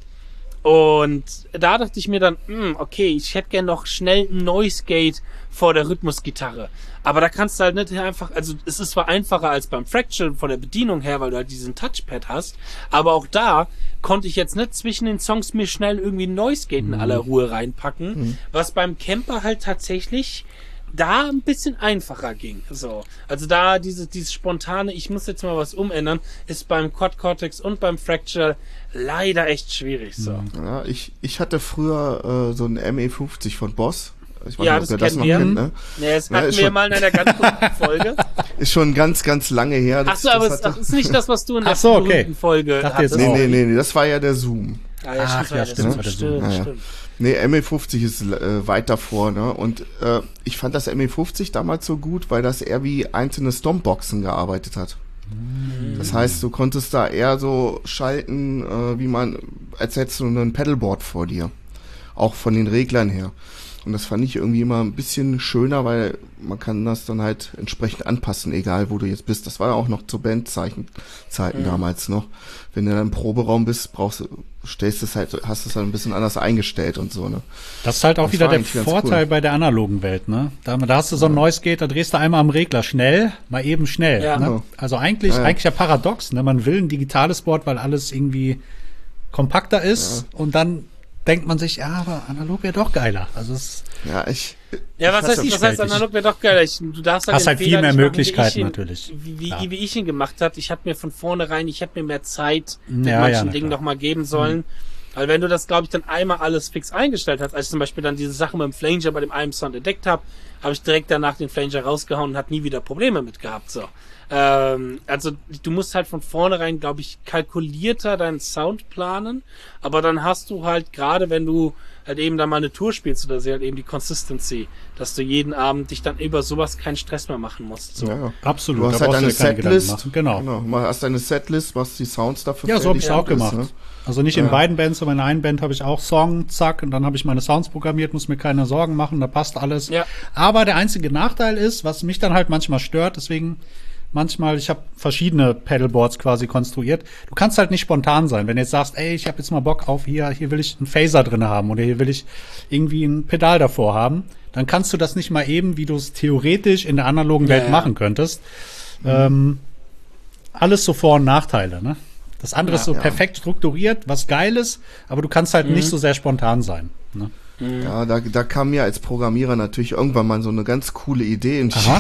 und da dachte ich mir dann, mh, okay, ich hätte gern noch schnell ein Noise Gate vor der Rhythmusgitarre. Aber da kannst du halt nicht einfach, also es ist zwar einfacher als beim Fractal von der Bedienung her, weil du halt diesen Touchpad hast, aber auch da konnte ich jetzt nicht zwischen den Songs mir schnell irgendwie ein Noise Gate in aller Ruhe reinpacken, mhm. was beim Camper halt tatsächlich da ein bisschen einfacher ging. So. Also da diese, dieses spontane, ich muss jetzt mal was umändern, ist beim Quad Cortex und beim Fractal leider echt schwierig. So. Ja, ich, ich hatte früher äh, so einen M E fünfzig von Boss. Ich weiß ja, nicht, ob das, das noch wir. kennt, ne? Ja, das ja, hatten wir schon, mal in einer ganz kurzen Folge. Ist schon ganz, ganz lange her. Ach so, aber es ist nicht das, was du in der Ach so, okay. Folge hattest. Nee, nee, nee, nee, das war ja der Zoom. Ah, ja, Ach, stimmt, ja, stimmt, stimmt, stimmt, ja, ja. stimmt. Nee, M E fünfzig ist äh, weit davor, ne? Und äh, ich fand das M E fünfzig damals so gut, weil das eher wie einzelne Stompboxen gearbeitet hat. Mhm. Das heißt, du konntest da eher so schalten, äh, wie man, als hättest du ein Pedalboard vor dir. Auch von den Reglern her. Und das fand ich irgendwie immer ein bisschen schöner, weil man kann das dann halt entsprechend anpassen, egal wo du jetzt bist. Das war ja auch noch zu Bandzeiten Zeiten mhm. damals noch. Wenn du dann im Proberaum bist, brauchst du, stellst es halt, hast es halt ein bisschen anders eingestellt und so, ne? Das ist halt auch das wieder der Vorteil cool. bei der analogen Welt, ne? Da, da hast du so ein ja. Noise Gate, da drehst du einmal am Regler schnell, mal eben schnell. Ja. Ne? Also eigentlich, ja, ja. eigentlich ja paradox, ne? Man will ein digitales Board, weil alles irgendwie kompakter ist ja. und dann denkt man sich, ja, aber analog wäre doch geiler. Also es ja, ich. Ja, was ich heißt, was heißt analog wäre doch geiler? Ich, du darfst halt, hast halt viel mehr Möglichkeiten ihn, natürlich. Wie, wie, wie ich ihn gemacht habe. Ich habe mir von vornherein, ich hätte mir mehr Zeit mit ja, manchen ja, Dingen klar. noch mal geben sollen. Mhm. Weil wenn du das, glaube ich, dann einmal alles fix eingestellt hast, als ich zum Beispiel dann diese Sache mit dem Flanger bei dem einen Sound entdeckt habe, habe ich direkt danach den Flanger rausgehauen und hat nie wieder Probleme mit gehabt. So. Ähm, also du musst halt von vornherein, glaube ich, kalkulierter deinen Sound planen, aber dann hast du halt, gerade wenn du halt eben da mal eine Tour spielst oder so, halt eben die Consistency, dass du jeden Abend dich dann über sowas keinen Stress mehr machen musst. So. Ja, absolut. Du hast da halt deine Setlist. Genau. genau. Du hast deine Setlist, machst die Sounds dafür. Ja, so habe ich es auch gemacht. Ne? Also nicht ja. in beiden Bands, aber in einer Band habe ich auch Song, zack, und dann habe ich meine Sounds programmiert, muss mir keine Sorgen machen, da passt alles. Ja. Aber der einzige Nachteil ist, was mich dann halt manchmal stört, deswegen manchmal, ich habe verschiedene Pedalboards quasi konstruiert. Du kannst halt nicht spontan sein. Wenn du jetzt sagst, ey, ich habe jetzt mal Bock auf hier, hier will ich einen Phaser drin haben oder hier will ich irgendwie ein Pedal davor haben, dann kannst du das nicht mal eben, wie du es theoretisch in der analogen Welt ja, ja. machen könntest. Mhm. Ähm, alles so Vor- und Nachteile, ne? Das andere ja, ist so ja. perfekt strukturiert, was geil ist, aber du kannst halt mhm. nicht so sehr spontan sein, ne? Ja, da, da kam mir als Programmierer natürlich irgendwann mal so eine ganz coole Idee. Und Aha.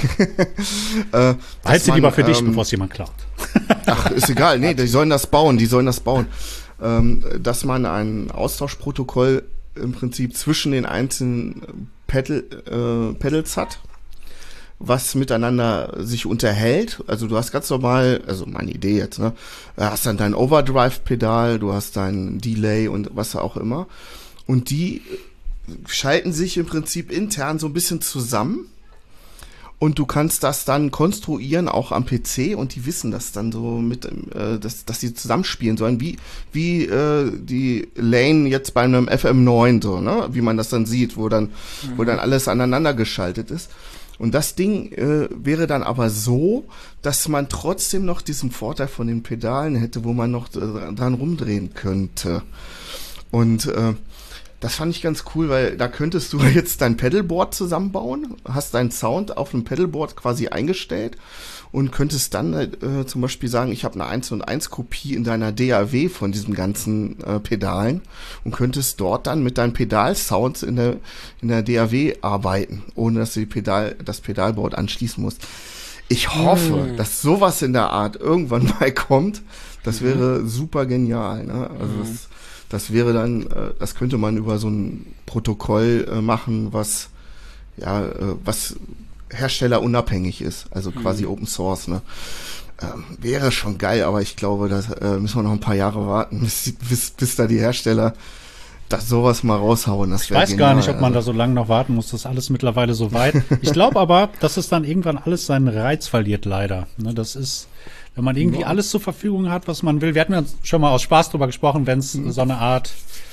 äh, halt sie lieber für ähm, dich, bevor es jemand klaut. Ach, ist egal. Nee, die sollen das bauen, die sollen das bauen. ähm, dass man ein Austauschprotokoll im Prinzip zwischen den einzelnen Pedal, äh, Pedals hat, was miteinander sich unterhält. Also du hast ganz normal, also meine Idee jetzt, ne, du hast dann dein Overdrive-Pedal, du hast dein Delay und was auch immer. Und die schalten sich im Prinzip intern so ein bisschen zusammen. Und du kannst das dann konstruieren, auch am P C, und die wissen das dann so mit, äh, dass, dass sie zusammenspielen sollen, wie, wie äh, die Lane jetzt bei einem F M neun, so, ne, wie man das dann sieht, wo dann, mhm. wo dann alles aneinander geschaltet ist. Und das Ding äh, wäre dann aber so, dass man trotzdem noch diesen Vorteil von den Pedalen hätte, wo man noch äh, dran rumdrehen könnte. Und äh, das fand ich ganz cool, weil da könntest du jetzt dein Pedalboard zusammenbauen, hast deinen Sound auf dem Pedalboard quasi eingestellt und könntest dann äh, zum Beispiel sagen, ich habe eine eins und eins Kopie in deiner D A W von diesen ganzen äh, Pedalen und könntest dort dann mit deinen Pedalsounds in der in der D A W arbeiten, ohne dass du die Pedal, das Pedalboard anschließen musst. Ich hoffe, mm. dass sowas in der Art irgendwann mal kommt. Das mhm. wäre super genial, ne? Also mhm. das, das wäre dann, äh, das könnte man über so ein Protokoll äh, machen, was ja, äh, was herstellerunabhängig ist, also quasi mhm. Open Source, ne? Ähm, wäre schon geil, aber ich glaube, da äh, müssen wir noch ein paar Jahre warten, bis, bis, bis da die Hersteller das sowas mal raushauen. Das ich weiß genial, gar nicht, ob man also. da so lange noch warten muss. Das ist alles mittlerweile so weit. Ich glaube aber, dass es dann irgendwann alles seinen Reiz verliert, leider. Ne, das ist, wenn man irgendwie ja. alles zur Verfügung hat, was man will. Wir hatten ja schon mal aus Spaß drüber gesprochen, wenn es mhm. so eine Art,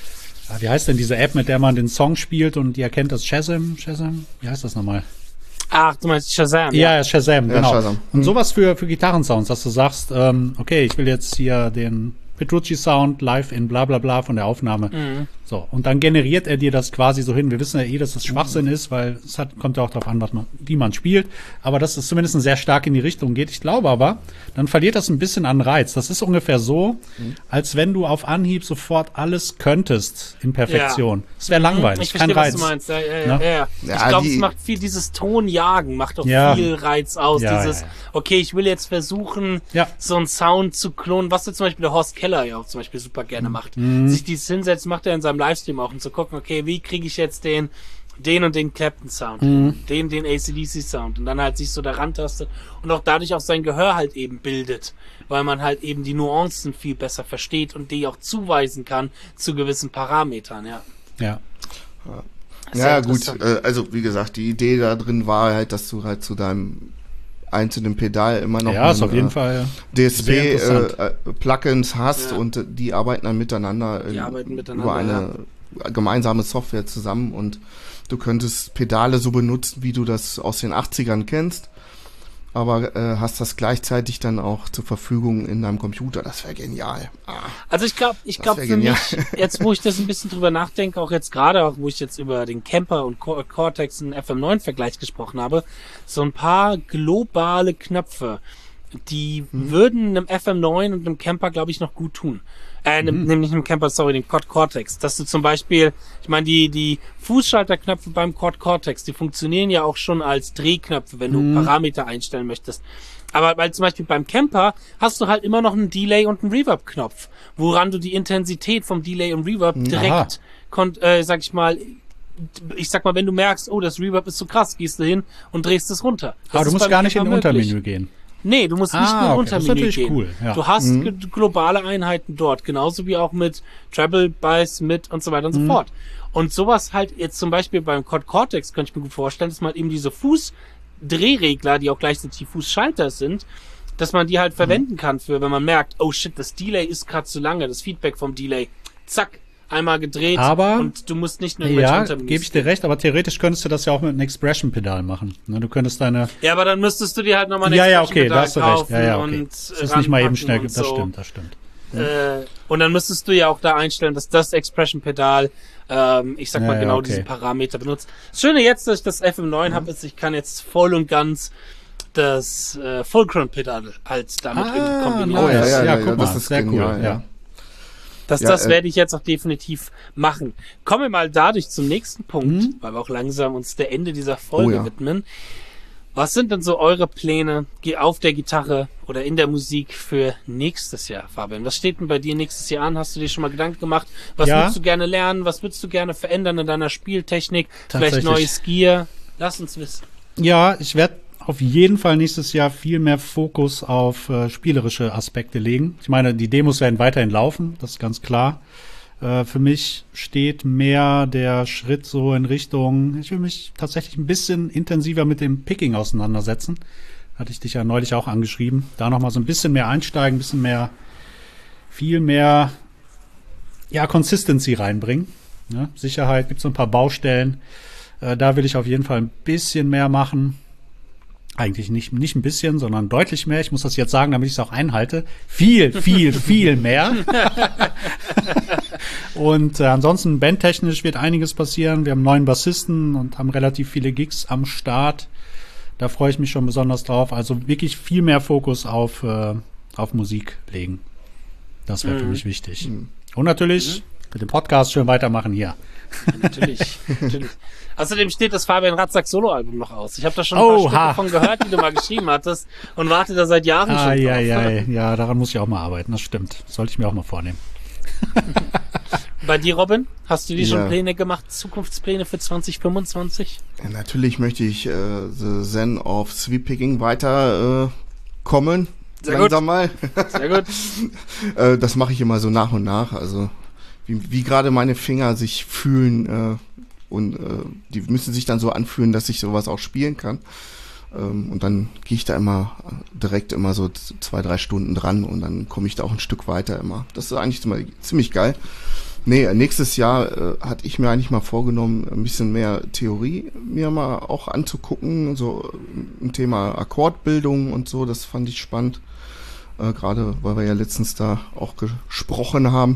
wie heißt denn diese App, mit der man den Song spielt und die erkennt das Shazam? Shazam? Wie heißt das nochmal? Ach, du meinst Shazam. Ja, ja Shazam, ja, genau. Shazam. Und mhm. sowas für, für Gitarrensounds, dass du sagst, ähm, okay, ich will jetzt hier den Petrucci-Sound live in bla bla bla von der Aufnahme. Mhm. So, und dann generiert er dir das quasi so hin. Wir wissen ja eh, dass das Schwachsinn mhm. ist, weil es hat, kommt ja auch darauf an, was man, wie man spielt. Aber dass es zumindest sehr stark in die Richtung geht. Ich glaube aber, dann verliert das ein bisschen an Reiz. Das ist ungefähr so, mhm. als wenn du auf Anhieb sofort alles könntest in Perfektion. Ja. Das wäre langweilig, ich kein verstehe, Reiz. Was du meinst. Ja, ja, ja. Ja. Ja, ich glaube, die, es macht viel, dieses Tonjagen macht doch ja. viel Reiz aus. Ja, dieses, ja, ja. okay, ich will jetzt versuchen, ja. so einen Sound zu klonen, was jetzt zum Beispiel der Horst Keller ja auch zum Beispiel super gerne macht. Mhm. Sich dieses hinsetzt, macht er in seinem Livestream auch, um zu gucken, okay, wie kriege ich jetzt den den und den Clapton-Sound, mhm. den, den A C D C-Sound und dann halt sich so daran tastet und auch dadurch auch sein Gehör halt eben bildet, weil man halt eben die Nuancen viel besser versteht und die auch zuweisen kann zu gewissen Parametern, ja. Ja. Ja, ja gut, äh, also wie gesagt, die Idee da drin war halt, dass du halt zu deinem einzelnen Pedal immer noch ja, einen, ist auf jeden äh, Fall D S P-Plugins äh, hast ja. und die arbeiten dann miteinander, die in, arbeiten miteinander über eine ja. gemeinsame Software zusammen und du könntest Pedale so benutzen, wie du das aus den achtzigern kennst, aber äh, hast das gleichzeitig dann auch zur Verfügung in deinem Computer. Das wäre genial. Ah, also ich glaube, ich glaube für genial. mich, jetzt wo ich das ein bisschen drüber nachdenke, auch jetzt gerade, auch wo ich jetzt über den Kemper und Cortex und F M neun Vergleich gesprochen habe, so ein paar globale Knöpfe, die mhm. würden einem F M neun und einem Camper, glaube ich, noch gut tun. Äh, mhm. nämlich einem Camper, sorry, dem Quad Cortex. Dass du zum Beispiel, ich meine, die die Fußschalterknöpfe beim Quad Cortex, die funktionieren ja auch schon als Drehknöpfe, wenn du mhm. Parameter einstellen möchtest. Aber weil zum Beispiel beim Camper hast du halt immer noch einen Delay und einen Reverb-Knopf, woran du die Intensität vom Delay und Reverb direkt, kon- äh, sag ich mal, ich sag mal, wenn du merkst, oh, das Reverb ist so krass, gehst du hin und drehst es runter. Das Aber du musst gar nicht in ein Untermenü gehen. Nee, du musst nicht ah, nur okay. Untermenü gehen. Cool, ja. Du hast mhm. g- globale Einheiten dort, genauso wie auch mit Treble, Bass, mit und so weiter und so mhm. fort. Und sowas halt jetzt zum Beispiel beim Quad Cortex könnte ich mir gut vorstellen, dass man eben diese Fußdrehregler, die auch gleichzeitig Fußschalter sind, dass man die halt verwenden kann für, wenn man merkt, oh shit, das Delay ist gerade zu lange, das Feedback vom Delay, zack, einmal gedreht aber, und du musst nicht nur ja, gebe ich dir recht, aber theoretisch könntest du das ja auch mit einem Expression-Pedal machen. Ne, du könntest deine... Ja, aber dann müsstest du dir halt nochmal ein ja, ja, okay, da hast du recht. kaufen ja, ja, okay. und das ist nicht mal eben schnell, das so. stimmt, das stimmt. Äh, und dann müsstest du ja auch da einstellen, dass das Expression-Pedal, ähm, ich sag mal, ja, genau okay. diese Parameter benutzt. Das Schöne jetzt, dass ich das F M neun mhm. habe, ist, ich kann jetzt voll und ganz das äh, Fulcrum-Pedal halt damit ah, irgendwie kombinieren. Oh, ja, ja, ja, ja, guck ja, mal, das ist sehr genial, cool, ja. ja. Das, ja, das äh, werde ich jetzt auch definitiv machen. Kommen wir mal dadurch zum nächsten Punkt, mhm. weil wir auch langsam uns der Ende dieser Folge oh, ja. widmen. Was sind denn so eure Pläne auf der Gitarre oder in der Musik für nächstes Jahr, Fabian? Was steht denn bei dir nächstes Jahr an? Hast du dir schon mal Gedanken gemacht? Was ja. würdest du gerne lernen? Was würdest du gerne verändern in deiner Spieltechnik? Vielleicht neues Gear? Lass uns wissen. Ja, ich werde auf jeden Fall nächstes Jahr viel mehr Fokus auf äh, spielerische Aspekte legen. Ich meine, die Demos werden weiterhin laufen, das ist ganz klar. Äh, für mich steht mehr der Schritt so in Richtung, ich will mich tatsächlich ein bisschen intensiver mit dem Picking auseinandersetzen. Hatte ich dich ja neulich auch angeschrieben. Da nochmal so ein bisschen mehr einsteigen, ein bisschen mehr, viel mehr, ja, Consistency reinbringen. Ja, Sicherheit, gibt so ein paar Baustellen. Äh, da will ich auf jeden Fall ein bisschen mehr machen. Eigentlich nicht, nicht ein bisschen, sondern deutlich mehr. Ich muss das jetzt sagen, damit ich es auch einhalte. Viel, viel, viel mehr. Und äh, ansonsten bandtechnisch wird einiges passieren. Wir haben einen neuen Bassisten und haben relativ viele Gigs am Start. Da freue ich mich schon besonders drauf. Also wirklich viel mehr Fokus auf, äh, auf Musik legen. Das wäre mhm. für mich wichtig. Mhm. Und natürlich mhm. mit dem Podcast schön weitermachen hier. Ja, natürlich, natürlich. Außerdem steht das Fabian Ratzak Soloalbum noch aus. Ich habe da schon ein paar Stücke davon gehört, die du mal geschrieben hattest und warte da seit Jahren ah, schon ja, drauf. Ja, ja, daran muss ich auch mal arbeiten, das stimmt. Das sollte ich mir auch mal vornehmen. Bei dir, Robin, hast du dir ja. schon Pläne gemacht, Zukunftspläne für zwanzig fünfundzwanzig? Ja, natürlich möchte ich äh, The Zen of Sweep Picking weiter äh, kommen. Sehr langsam gut. mal. Sehr gut. äh, das mache ich immer so nach und nach, also wie, wie gerade meine Finger sich fühlen äh, und äh, die müssen sich dann so anfühlen, dass ich sowas auch spielen kann. Ähm, und dann gehe ich da immer direkt immer so zwei, drei Stunden dran und dann komme ich da auch ein Stück weiter immer. Das ist eigentlich immer ziemlich geil. Nee, nächstes Jahr äh, hatte ich mir eigentlich mal vorgenommen, ein bisschen mehr Theorie mir mal auch anzugucken, so ein Thema Akkordbildung und so, das fand ich spannend. Äh, gerade weil wir ja letztens da auch gesprochen haben.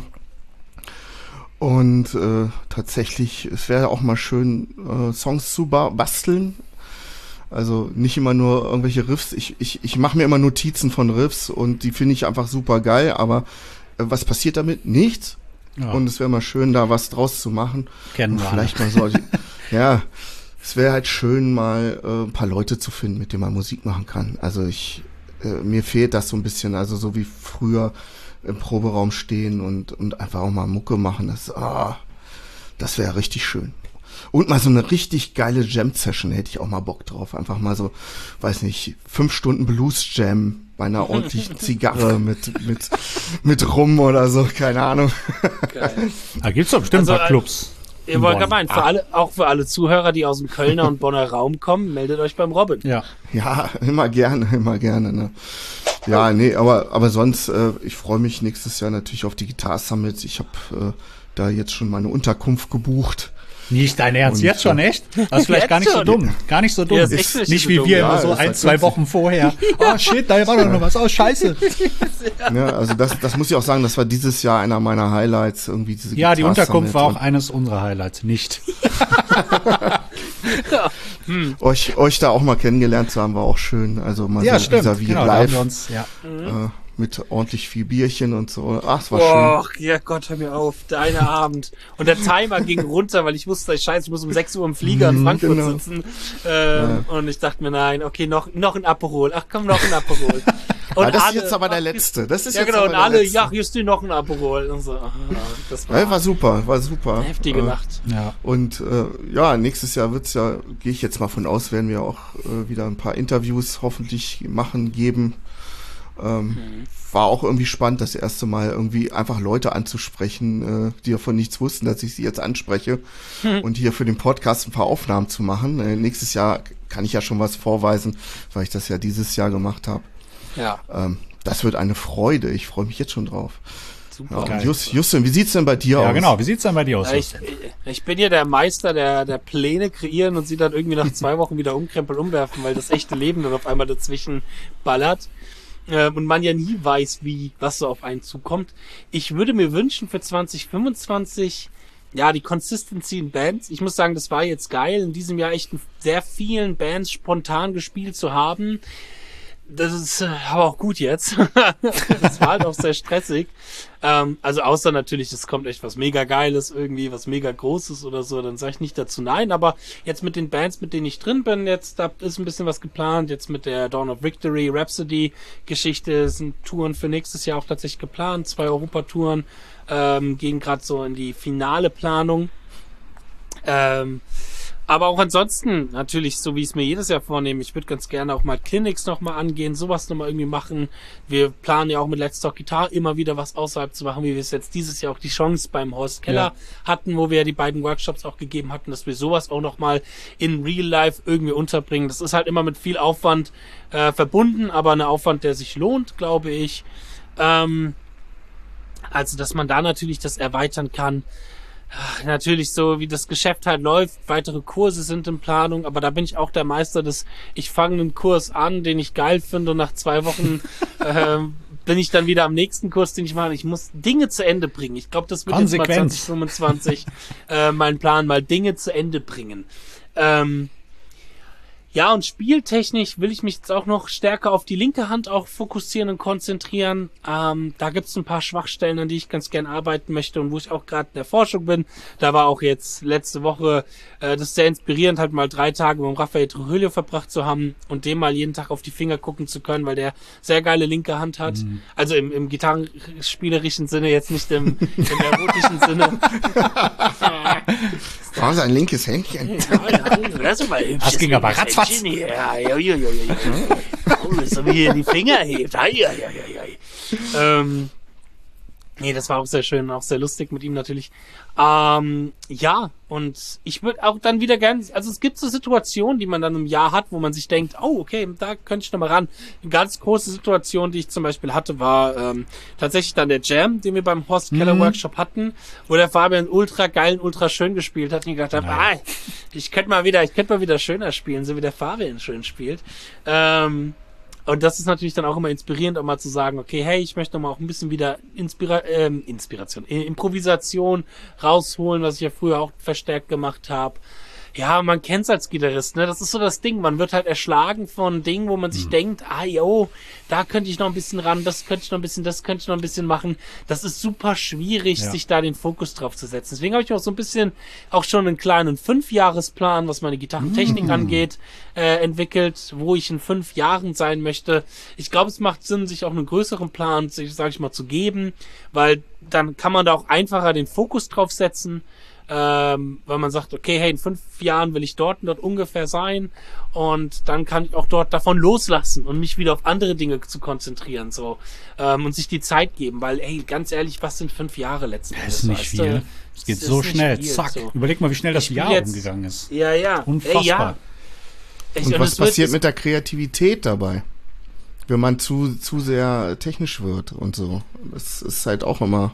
Und äh, tatsächlich, es wäre auch mal schön, äh, Songs zu ba- basteln. Also nicht immer nur irgendwelche Riffs. Ich, ich, ich mache mir immer Notizen von Riffs und die finde ich einfach super geil. Aber äh, was passiert damit? Nichts. Ja. Und es wäre mal schön, da was draus zu machen. Kennen wir vielleicht mal so. Ja, es wäre halt schön, mal äh, ein paar Leute zu finden, mit denen man Musik machen kann. Also ich, äh, mir fehlt das so ein bisschen. Also so wie früher im Proberaum stehen und und einfach auch mal Mucke machen. Das, ah, das wäre richtig schön. Und mal so eine richtig geile Jam-Session, hätte ich auch mal Bock drauf. Einfach mal so, weiß nicht, fünf Stunden Blues-Jam bei einer ordentlichen Zigarre mit mit mit Rum oder so, keine Ahnung. Geil. Da gibt's doch bestimmt also, ein paar Clubs. Ihr wollt gerade meinen, für alle, auch für alle Zuhörer, die aus dem Kölner und Bonner Raum kommen, meldet euch beim Robin. Ja. Ja, immer gerne, immer gerne, ne. Ja, nee, aber aber sonst, äh, ich freue mich nächstes Jahr natürlich auf die Guitar Summit. Ich habe äh, da jetzt schon meine Unterkunft gebucht. Nicht dein Ernst, und, jetzt schon, echt? Das ist vielleicht gar nicht schon. so dumm. Gar nicht so dumm. Ja, ist ist nicht, nicht wie so wir dumm. immer so Ja, ein, halt zwei Wochen vorher. Oh shit, da war doch noch was. Oh, scheiße. Ja, also das, das muss ich auch sagen, das war dieses Jahr einer meiner Highlights. Irgendwie diese ja, die Guitar Unterkunft Summit war auch eines unserer Highlights, nicht. Ja. hm. euch, euch da auch mal kennengelernt zu haben, war auch schön. Also mal ja, so stimmt. vis-à-vis Genau, live. wir uns, ja. äh, mit ordentlich viel Bierchen und so. Ach, es war Och, schön. ja Gott, hör mir auf. Deine Abend. Und der Timer ging runter, weil ich wusste, scheiße, ich muss um sechs Uhr im Flieger in Frankfurt genau. sitzen. Ähm, ja. Und ich dachte mir, nein, okay, noch, noch ein Aperol. Ach komm, noch ein Aperol. Und ja, das alle, ist jetzt aber der letzte. Das ist ja jetzt genau, aber und der alle, letzte. ja, hier ist dir noch ein Aperol. Und so. Das war, ja, war super, war super. Heftige äh, Nacht. Ja. Und äh, ja, nächstes Jahr wird's ja, gehe ich jetzt mal von aus, werden wir auch äh, wieder ein paar Interviews hoffentlich machen, geben. Ähm, mhm. War auch irgendwie spannend, das erste Mal irgendwie einfach Leute anzusprechen, äh, die davon nichts wussten, dass ich sie jetzt anspreche mhm. und hier für den Podcast ein paar Aufnahmen zu machen. Äh, nächstes Jahr kann ich ja schon was vorweisen, weil ich das ja dieses Jahr gemacht habe. Ja. Ähm, das wird eine Freude. Ich freue mich jetzt schon drauf. Super. Ja, Just, Justin, wie sieht's denn bei dir ja, aus? genau. Wie sieht's denn bei dir aus? Ja, ich, ich bin ja der Meister der, der Pläne kreieren und sie dann irgendwie nach zwei Wochen wieder umkrempeln, umwerfen, weil das echte Leben dann auf einmal dazwischen ballert. Und man ja nie weiß, wie, was so auf einen zukommt. Ich würde mir wünschen für zwanzig fünfundzwanzig, ja, die Consistency in Bands. Ich muss sagen, das war jetzt geil, in diesem Jahr echt in sehr vielen Bands spontan gespielt zu haben. das ist aber auch gut jetzt. Das war halt auch sehr stressig. Ähm, also außer natürlich, es kommt echt was mega Geiles irgendwie, was mega Großes oder so, dann sage ich nicht dazu nein. Aber jetzt mit den Bands, mit denen ich drin bin, jetzt da ist ein bisschen was geplant. Jetzt mit der Dawn of Victory, Rhapsody-Geschichte sind Touren für nächstes Jahr auch tatsächlich geplant. Zwei Europatouren ähm, gehen gerade so in die finale Planung. Ähm, aber auch ansonsten natürlich, so wie ich es mir jedes Jahr vornehme, ich würde ganz gerne auch mal Clinics nochmal angehen, sowas nochmal irgendwie machen. Wir planen ja auch mit Let's Talk Guitar immer wieder was außerhalb zu machen, wie wir es jetzt dieses Jahr auch die Chance beim Horst Keller ja. hatten, wo wir ja die beiden Workshops auch gegeben hatten, dass wir sowas auch nochmal in Real Life irgendwie unterbringen. Das ist halt immer mit viel Aufwand äh, verbunden, aber ein Aufwand, der sich lohnt, glaube ich. Ähm, also, dass man da natürlich das erweitern kann. Ach, natürlich so, wie das Geschäft halt läuft, weitere Kurse sind in Planung, aber da bin ich auch der Meister des, ich fange einen Kurs an, den ich geil finde und nach zwei Wochen äh, bin ich dann wieder am nächsten Kurs, den ich mache. Ich muss Dinge zu Ende bringen. Ich glaube, das wird jetzt mal zwanzig fünfundzwanzig äh, mein Plan, mal Dinge zu Ende bringen. Ähm, Ja, und spieltechnisch will ich mich jetzt auch noch stärker auf die linke Hand auch fokussieren und konzentrieren. Ähm, da gibt es ein paar Schwachstellen, an die ich ganz gern arbeiten möchte und wo ich auch gerade in der Forschung bin. Da war auch jetzt letzte Woche äh, das sehr inspirierend, halt mal drei Tage mit dem Raphael Trujillo verbracht zu haben und dem mal jeden Tag auf die Finger gucken zu können, weil der sehr geile linke Hand hat. Mhm. Also im, im gitarrenspielerischen Sinne, jetzt nicht im, im erotischen Sinne. War sein linkes Händchen. Ja, ja, das, ist mal das ging aber ratzfatz. Ja, ja, ja, ja, ja. Oh, so wie hier die Finger hebt. Ja, ja, ja, ja. Ähm, nee, das war auch sehr schön, auch sehr lustig mit ihm natürlich. Ähm, ja, und ich würde auch dann wieder gern, also es gibt so Situationen, die man dann im Jahr hat, wo man sich denkt, oh, okay, da könnte ich noch mal ran. Eine ganz große Situation, die ich zum Beispiel hatte, war ähm, tatsächlich dann der Jam, den wir beim Horst Keller mhm. Workshop hatten, wo der Fabian ultra geilen, ultra schön gespielt hat und ich gedacht habe, ah, ich könnte mal wieder, ich könnte mal wieder schöner spielen, so wie der Fabian schön spielt. Ähm, Und das ist natürlich dann auch immer inspirierend, auch mal zu sagen, okay, hey, ich möchte noch mal auch ein bisschen wieder Inspira ähm, Inspiration, Improvisation rausholen, was ich ja früher auch verstärkt gemacht habe. Ja, man kennt's als Gitarrist, ne? Das ist so das Ding. Man wird halt erschlagen von Dingen, wo man sich mhm. denkt, ah, jo, da könnte ich noch ein bisschen ran, das könnte ich noch ein bisschen, das könnte ich noch ein bisschen machen. Das ist super schwierig, ja. sich da den Fokus drauf zu setzen. Deswegen habe ich auch so ein bisschen auch schon einen kleinen Fünfjahresplan, was meine Gitarrentechnik mhm. angeht, äh, entwickelt, wo ich in fünf Jahren sein möchte. Ich glaube, es macht Sinn, sich auch einen größeren Plan, sage ich mal, zu geben, weil dann kann man da auch einfacher den Fokus drauf setzen. Ähm, weil man sagt, okay, hey, in fünf Jahren will ich dort und dort ungefähr sein und dann kann ich auch dort davon loslassen und mich wieder auf andere Dinge zu konzentrieren, so, ähm, und sich die Zeit geben, weil, ey, ganz ehrlich, was sind fünf Jahre letzten Endes? Das ist nicht viel. Es geht so schnell, viel, zack. So. Überleg mal, wie schnell das Jahr jetzt, umgegangen ist. Ja, ja. Unfassbar. Ey, ja. Echt, und, und was passiert mit der Kreativität dabei? Wenn man zu, zu sehr technisch wird und so. Das ist halt auch immer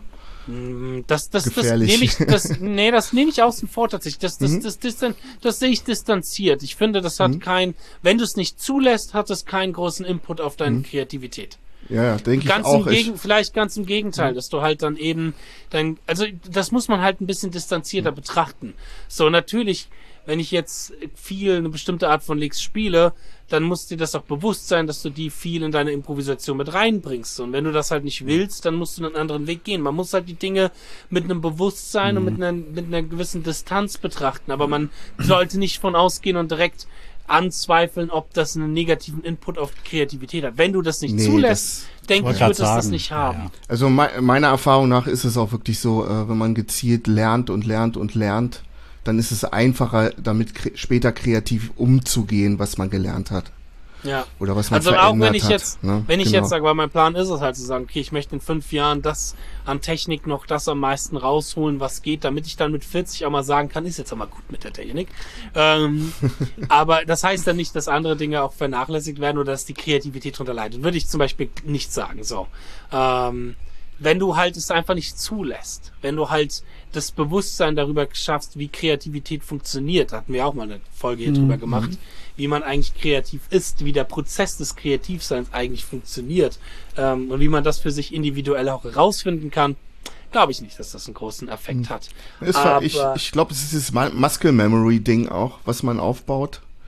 Das, das, das nehme ich, das, nee, das nehme ich außen vor tatsächlich. Das, das, Mhm. das, das, das, das sehe ich distanziert. Ich finde, das hat Mhm. kein, wenn du es nicht zulässt, hat es keinen großen Input auf deine Mhm. Kreativität. Ja, denke ich Ganz auch. im Gegen, Ich, vielleicht ganz im Gegenteil, dass du halt dann eben, dann, also das muss man halt ein bisschen distanzierter Mhm. betrachten. So, natürlich, wenn ich jetzt viel eine bestimmte Art von Licks spiele, dann muss dir das auch bewusst sein, dass du die viel in deine Improvisation mit reinbringst. Und wenn du das halt nicht willst, dann musst du einen anderen Weg gehen. Man muss halt die Dinge mit einem Bewusstsein Mhm. und mit einer, mit einer gewissen Distanz betrachten. Aber man sollte nicht von ausgehen und direkt anzweifeln, ob das einen negativen Input auf die Kreativität hat. Wenn du das nicht Nee, zulässt, denke wollte ich, grad wird es das sagen. nicht haben. Ja, ja. also me meiner Erfahrung nach ist es auch wirklich so, äh, wenn man gezielt lernt und lernt und lernt, dann ist es einfacher, damit kre später kreativ umzugehen, was man gelernt hat. Ja. Oder was man Also auch verändert wenn ich hat, jetzt, ne? wenn ich Genau. jetzt sage, weil mein Plan ist es halt zu sagen, okay, ich möchte in fünf Jahren das an Technik noch das am meisten rausholen, was geht, damit ich dann mit vierzig auch mal sagen kann, ist jetzt auch mal gut mit der Technik. Ähm, aber das heißt dann nicht, dass andere Dinge auch vernachlässigt werden oder dass die Kreativität drunter leidet. Würde ich zum Beispiel nicht sagen, so. Ähm, wenn du halt es einfach nicht zulässt, wenn du halt das Bewusstsein darüber schaffst, wie Kreativität funktioniert, da hatten wir auch mal eine Folge hier Mhm. drüber gemacht, wie man eigentlich kreativ ist, wie der Prozess des Kreativseins eigentlich funktioniert, ähm, und wie man das für sich individuell auch herausfinden kann, glaube ich nicht, dass das einen großen Effekt hat. Es war, Aber ich ich glaube, es ist dieses Mu- Muscle Memory Ding auch, was man aufbaut.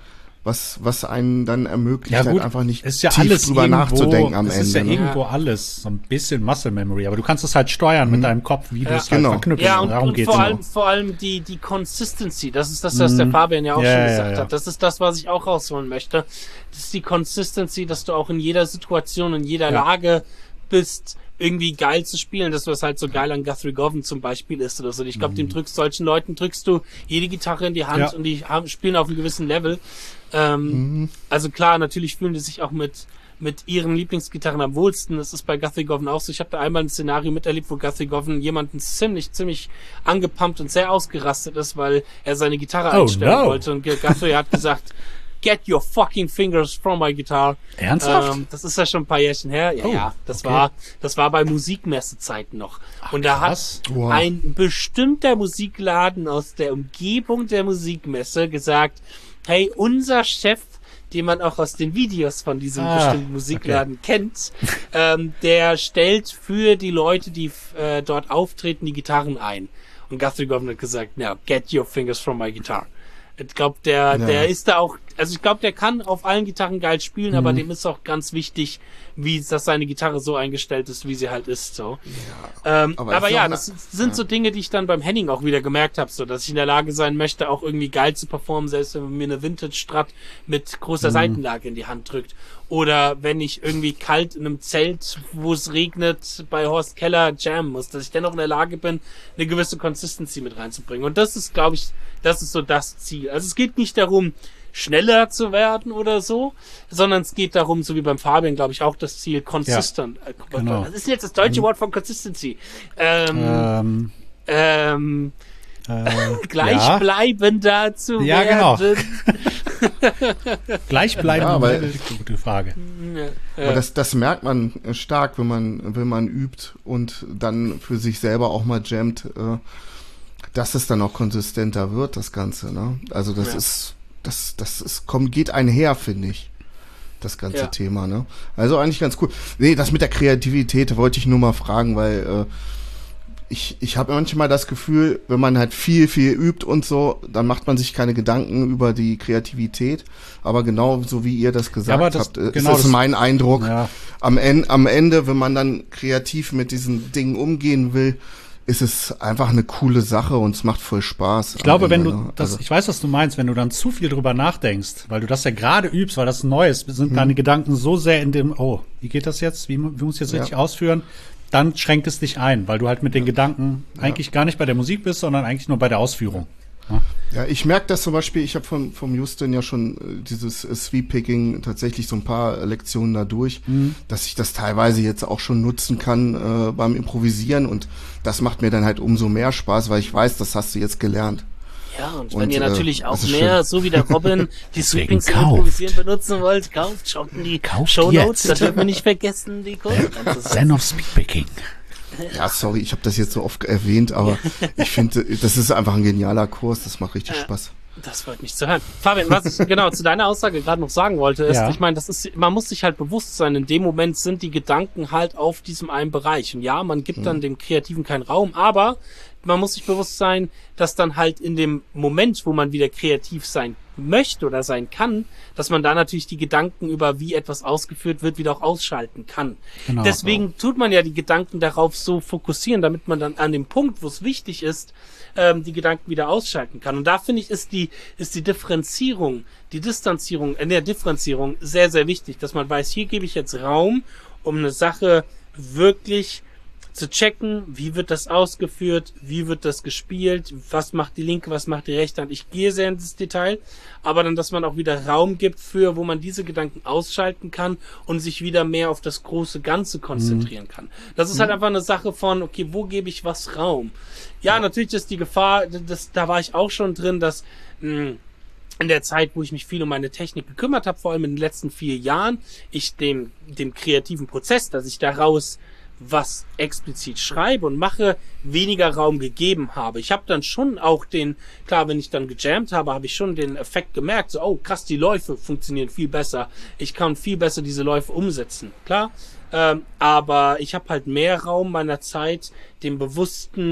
was, was einen dann ermöglicht, ja, gut, halt einfach nicht ist ja tief alles drüber irgendwo, nachzudenken am es Ende. ist ja ne? irgendwo alles so ein bisschen Muscle Memory, aber du kannst es halt steuern mhm. mit deinem Kopf, wie ja. du es genau. halt verknüpfst. Ja, und, darum und geht's vor, immer. allem, vor allem die, die Consistency, das ist das, was mhm. der Fabian ja auch ja, schon ja, gesagt ja. hat. Das ist das, was ich auch rausholen möchte. Das ist die Consistency, dass du auch in jeder Situation, in jeder ja. Lage bist, irgendwie geil zu spielen. Das, was halt so geil an Guthrie Govan zum Beispiel ist oder so. Ich glaube, mhm. dem drückst solchen Leuten drückst du jede Gitarre in die Hand ja. und die haben, spielen auf einem gewissen Level. Ähm, mhm. Also klar, natürlich fühlen die sich auch mit mit ihren Lieblingsgitarren am wohlsten. Das ist bei Guthrie Govan auch so. Ich habe da einmal ein Szenario miterlebt, wo Guthrie Govan jemanden ziemlich, ziemlich angepumpt und sehr ausgerastet ist, weil er seine Gitarre oh, einstellen no. wollte. Und Guthrie hat gesagt, get your fucking fingers from my guitar. Ernsthaft? Ähm, das ist ja schon ein paar Jährchen her. Ja, oh, ja. Das okay. war, das war bei Musikmessezeiten noch. Ach, und da krass. hat wow. ein bestimmter Musikladen aus der Umgebung der Musikmesse gesagt, hey, unser Chef, den man auch aus den Videos von diesem ah, bestimmten Musikladen okay. kennt, ähm, der stellt für die Leute, die äh, dort auftreten, die Gitarren ein. Und Guthrie Govan hat gesagt, now get your fingers from my guitar. Ich glaube, der, ja. der ist da auch, also ich glaube, der kann auf allen Gitarren geil spielen, mhm. aber dem ist auch ganz wichtig, wie, dass seine Gitarre so eingestellt ist, wie sie halt ist, so. Ja, ähm, aber aber ja, eine, das sind ja. so Dinge, die ich dann beim Henning auch wieder gemerkt habe, so, dass ich in der Lage sein möchte, auch irgendwie geil zu performen, selbst wenn man mir eine Vintage-Strat mit großer mhm. Seitenlage in die Hand drückt. Oder wenn ich irgendwie kalt in einem Zelt, wo es regnet, bei Horst Keller jammen muss, dass ich dennoch in der Lage bin, eine gewisse Consistency mit reinzubringen. Und das ist, glaube ich, das ist so das Ziel. Also es geht nicht darum, schneller zu werden oder so, sondern es geht darum, so wie beim Fabian, glaube ich, auch das Ziel, consistent. Ja, genau. Was ist denn jetzt das deutsche Wort von Consistency? Ähm, ähm, ähm Äh, gleichbleibender ja. zu ja, werden. Genau. Gleichbleibend, ja, aber, gute Frage. Ja, ja. Aber das, das merkt man stark, wenn man, wenn man übt und dann für sich selber auch mal jammt, äh, dass es dann auch konsistenter wird, das Ganze. Ne? Also das ja. ist, das, das ist, kommt, geht einher, finde ich. Das ganze ja. Thema. Ne? Also eigentlich ganz cool. Nee, das mit der Kreativität wollte ich nur mal fragen, weil äh, Ich, ich habe manchmal das Gefühl, wenn man halt viel, viel übt und so, dann macht man sich keine Gedanken über die Kreativität. Aber genau so wie ihr das gesagt ja, das, habt, ist genau das, das mein Eindruck. Ja. Am, en, am Ende, wenn man dann kreativ mit diesen Dingen umgehen will, ist es einfach eine coole Sache und es macht voll Spaß. Ich glaube, Ende, wenn du ne? das, also. ich weiß, was du meinst, wenn du dann zu viel drüber nachdenkst, weil du das ja gerade übst, weil das neu ist, sind hm. deine Gedanken so sehr in dem, oh, wie geht das jetzt? Wie, wie muss ich jetzt richtig ja. ausführen? Dann schränkt es dich ein, weil du halt mit den Gedanken ja. eigentlich gar nicht bei der Musik bist, sondern eigentlich nur bei der Ausführung. Ja, ja ich merke das zum Beispiel, ich habe von vom Justin ja schon äh, dieses äh, Sweep-Picking tatsächlich so ein paar äh, Lektionen dadurch, mhm. dass ich das teilweise jetzt auch schon nutzen kann äh, beim Improvisieren und das macht mir dann halt umso mehr Spaß, weil ich weiß, das hast du jetzt gelernt. Ja, und, und wenn ihr natürlich äh, auch schön. mehr, so wie der Robin, die Sweepings zum Improvisieren benutzen wollt, kauft, schaut in die Shownotes, da dürfen wir nicht vergessen, die Code. Zen of Speedpicking. Ja, sorry, ich habe das jetzt so oft erwähnt, aber ich finde, das ist einfach ein genialer Kurs, das macht richtig ja. Spaß. Das freut mich zu hören. Fabian, was ich genau zu deiner Aussage gerade noch sagen wollte, ist, ja. ich meine, das ist, man muss sich halt bewusst sein, in dem Moment sind die Gedanken halt auf diesem einen Bereich. Und ja, man gibt hm. dann dem Kreativen keinen Raum, aber man muss sich bewusst sein, dass dann halt in dem Moment, wo man wieder kreativ sein möchte oder sein kann, dass man da natürlich die Gedanken über wie etwas ausgeführt wird, wieder auch ausschalten kann. Genau, Deswegen so. tut man ja die Gedanken darauf so fokussieren, damit man dann an dem Punkt, wo es wichtig ist, ähm, die Gedanken wieder ausschalten kann. Und da finde ich, ist die, ist die Differenzierung, die Distanzierung, in der Differenzierung sehr, sehr wichtig, dass man weiß, hier gebe ich jetzt Raum, um eine Sache wirklich zu checken, wie wird das ausgeführt, wie wird das gespielt, was macht die linke, was macht die rechte Hand. Ich gehe sehr ins Detail, aber dann, dass man auch wieder Raum gibt für, wo man diese Gedanken ausschalten kann und sich wieder mehr auf das große Ganze konzentrieren mhm. kann. Das ist halt einfach eine Sache von, okay, wo gebe ich was Raum? Ja, ja. natürlich ist die Gefahr, das, da war ich auch schon drin, dass mh, in der Zeit, wo ich mich viel um meine Technik gekümmert habe, vor allem in den letzten vier Jahren, ich dem, dem kreativen Prozess, dass ich daraus was explizit schreibe und mache, weniger Raum gegeben habe. Ich habe dann schon auch den, klar, wenn ich dann gejammt habe, habe ich schon den Effekt gemerkt, so, oh krass, die Läufe funktionieren viel besser. Ich kann viel besser diese Läufe umsetzen, klar. Ähm, aber ich habe halt mehr Raum meiner Zeit dem bewussten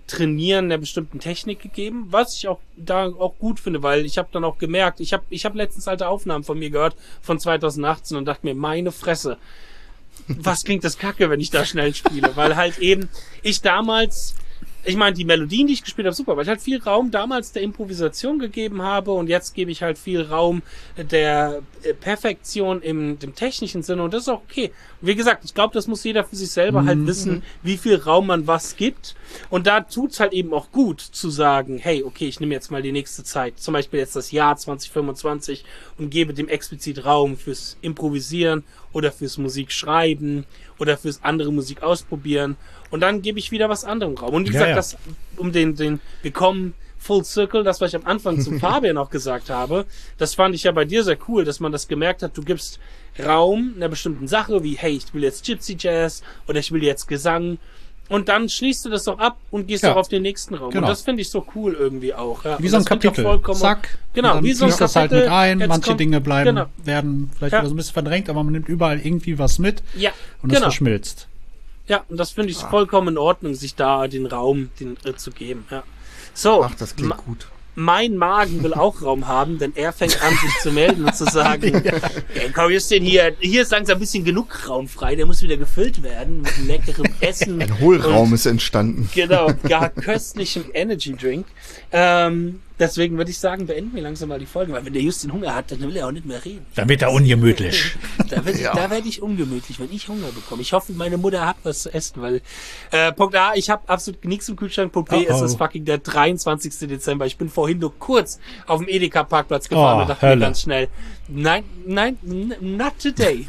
Trainieren einer bestimmten Technik gegeben, was ich auch da auch gut finde, weil ich habe dann auch gemerkt, ich habe ich habe letztens alte Aufnahmen von mir gehört von zweitausendachtzehn und dachte mir, meine Fresse, was klingt das kacke, wenn ich da schnell spiele, weil halt eben ich damals, ich meine, die Melodien, die ich gespielt habe, super, weil ich halt viel Raum damals der Improvisation gegeben habe und jetzt gebe ich halt viel Raum der Perfektion im dem technischen Sinne und das ist auch okay. Und wie gesagt, ich glaube, das muss jeder für sich selber mhm. halt wissen, wie viel Raum man was gibt und da tut's halt eben auch gut zu sagen, hey, okay, ich nehme jetzt mal die nächste Zeit, zum Beispiel jetzt das Jahr zwanzig fünfundzwanzig und gebe dem explizit Raum fürs Improvisieren oder fürs Musikschreiben oder fürs andere Musik ausprobieren und dann gebe ich wieder was anderem Raum. Und wie gesagt, ja, ja. das, um den, den, wir kommen Full Circle, das, was ich am Anfang zum Fabian auch gesagt habe, das fand ich ja bei dir sehr cool, dass man das gemerkt hat, du gibst Raum einer bestimmten Sache, wie, hey, ich will jetzt Gypsy Jazz oder ich will jetzt Gesang und dann schließt du das doch ab und gehst ja. doch auf den nächsten Raum. Genau. Und das finde ich so cool irgendwie auch. Ja. Wie so ein Kapitel. Zack. Genau, wie so ein Kapitel. Das halt mit ein, jetzt manche kommt, Dinge bleiben, genau. werden vielleicht ja. wieder so ein bisschen verdrängt, aber man nimmt überall irgendwie was mit ja, und das genau. verschmilzt. Ja, und das finde ich ah. vollkommen in Ordnung, sich da den Raum den, äh, zu geben. Ja. So, Ach, das klingt gut. Mein Magen will auch Raum haben, denn er fängt an, sich zu melden und zu sagen, ja. ja, komm, jetzt denn hier, hier ist langsam ein bisschen genug Raum frei, der muss wieder gefüllt werden mit leckerem Essen. Ein Hohlraum ist entstanden. Genau, gar köstlichem Energy Drink. Ähm, deswegen würde ich sagen, beenden wir langsam mal die Folge, weil wenn der Justin Hunger hat, dann will er auch nicht mehr reden. Dann wird er ungemütlich. Da werde ich, ja. da werd ich ungemütlich, wenn ich Hunger bekomme. Ich hoffe, meine Mutter hat was zu essen, weil äh, Punkt A, ich habe absolut nichts im Kühlschrank. Punkt B, oh, oh. es ist fucking der dreiundzwanzigsten Dezember. Ich bin vorhin nur kurz auf dem Edeka-Parkplatz gefahren oh, und dachte mir ganz schnell, nein, nein, not today.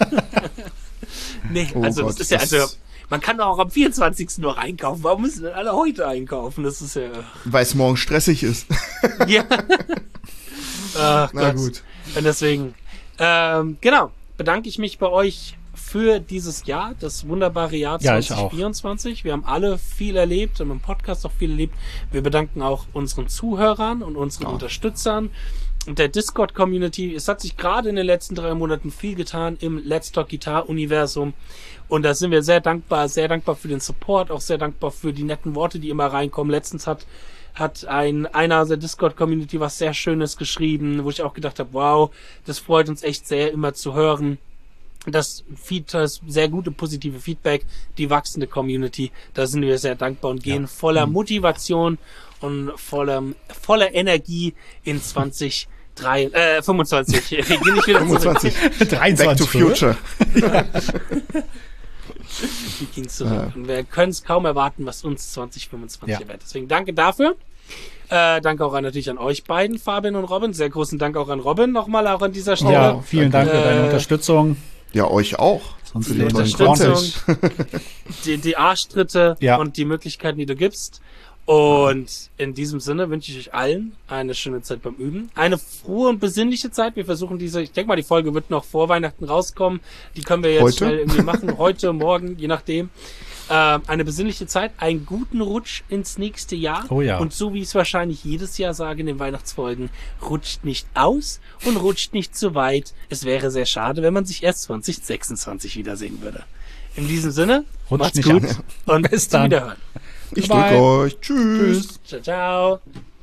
nee, oh also Gott, das ist ja, also man kann doch auch am vierundzwanzigsten noch einkaufen. Warum müssen denn alle heute einkaufen? Das ist ja... Weil es morgen stressig ist. ja. Ach Na Gott. gut. Und deswegen, ähm, genau, bedanke ich mich bei euch für dieses Jahr, das wunderbare Jahr ja, zwanzig vierundzwanzig. Wir haben alle viel erlebt und im Podcast auch viel erlebt. Wir bedanken auch unseren Zuhörern und unseren ja. Unterstützern und der Discord-Community. Es hat sich gerade in den letzten drei Monaten viel getan im Let's Talk Guitar-Universum. Und da sind wir sehr dankbar, sehr dankbar für den Support, auch sehr dankbar für die netten Worte, die immer reinkommen. Letztens hat hat ein einer aus der Discord-Community was sehr Schönes geschrieben, wo ich auch gedacht habe, wow, das freut uns echt sehr, immer zu hören. Das, Feed, das sehr gute, positive Feedback, die wachsende Community, da sind wir sehr dankbar und gehen ja. voller Motivation und voller, voller Energie in zwanzig Drei, äh, fünfundzwanzig. Wir gehen nicht wieder fünfundzwanzig. dreiundzwanzig. Back to Future. Ja. Wir gehen zurück. Ja. Und wir können es kaum erwarten, was uns zwanzig fünfundzwanzig ja. wird. Deswegen danke dafür. Äh, danke auch an, natürlich an euch beiden, Fabian und Robin. Sehr großen Dank auch an Robin nochmal auch an dieser Stelle. Ja, vielen Dank für deine äh, Unterstützung. Ja, euch auch. Sonst für die Unterstützung, die, die Arschtritte ja. und die Möglichkeiten, die du gibst. Und in diesem Sinne wünsche ich euch allen eine schöne Zeit beim Üben. Eine frohe und besinnliche Zeit. Wir versuchen diese, ich denke mal, die Folge wird noch vor Weihnachten rauskommen. Die können wir jetzt Heute? schnell irgendwie machen. Heute, morgen, je nachdem. Äh, eine besinnliche Zeit, einen guten Rutsch ins nächste Jahr. Oh ja. Und so wie ich es wahrscheinlich jedes Jahr sage in den Weihnachtsfolgen, rutscht nicht aus und rutscht nicht zu weit. Es wäre sehr schade, wenn man sich erst zwanzig sechsundzwanzig wiedersehen würde. In diesem Sinne, rutscht macht's nicht gut an. und bis dann. Wiederhören. Ich drücke euch. Tschüss. Tschüss. Ciao, ciao.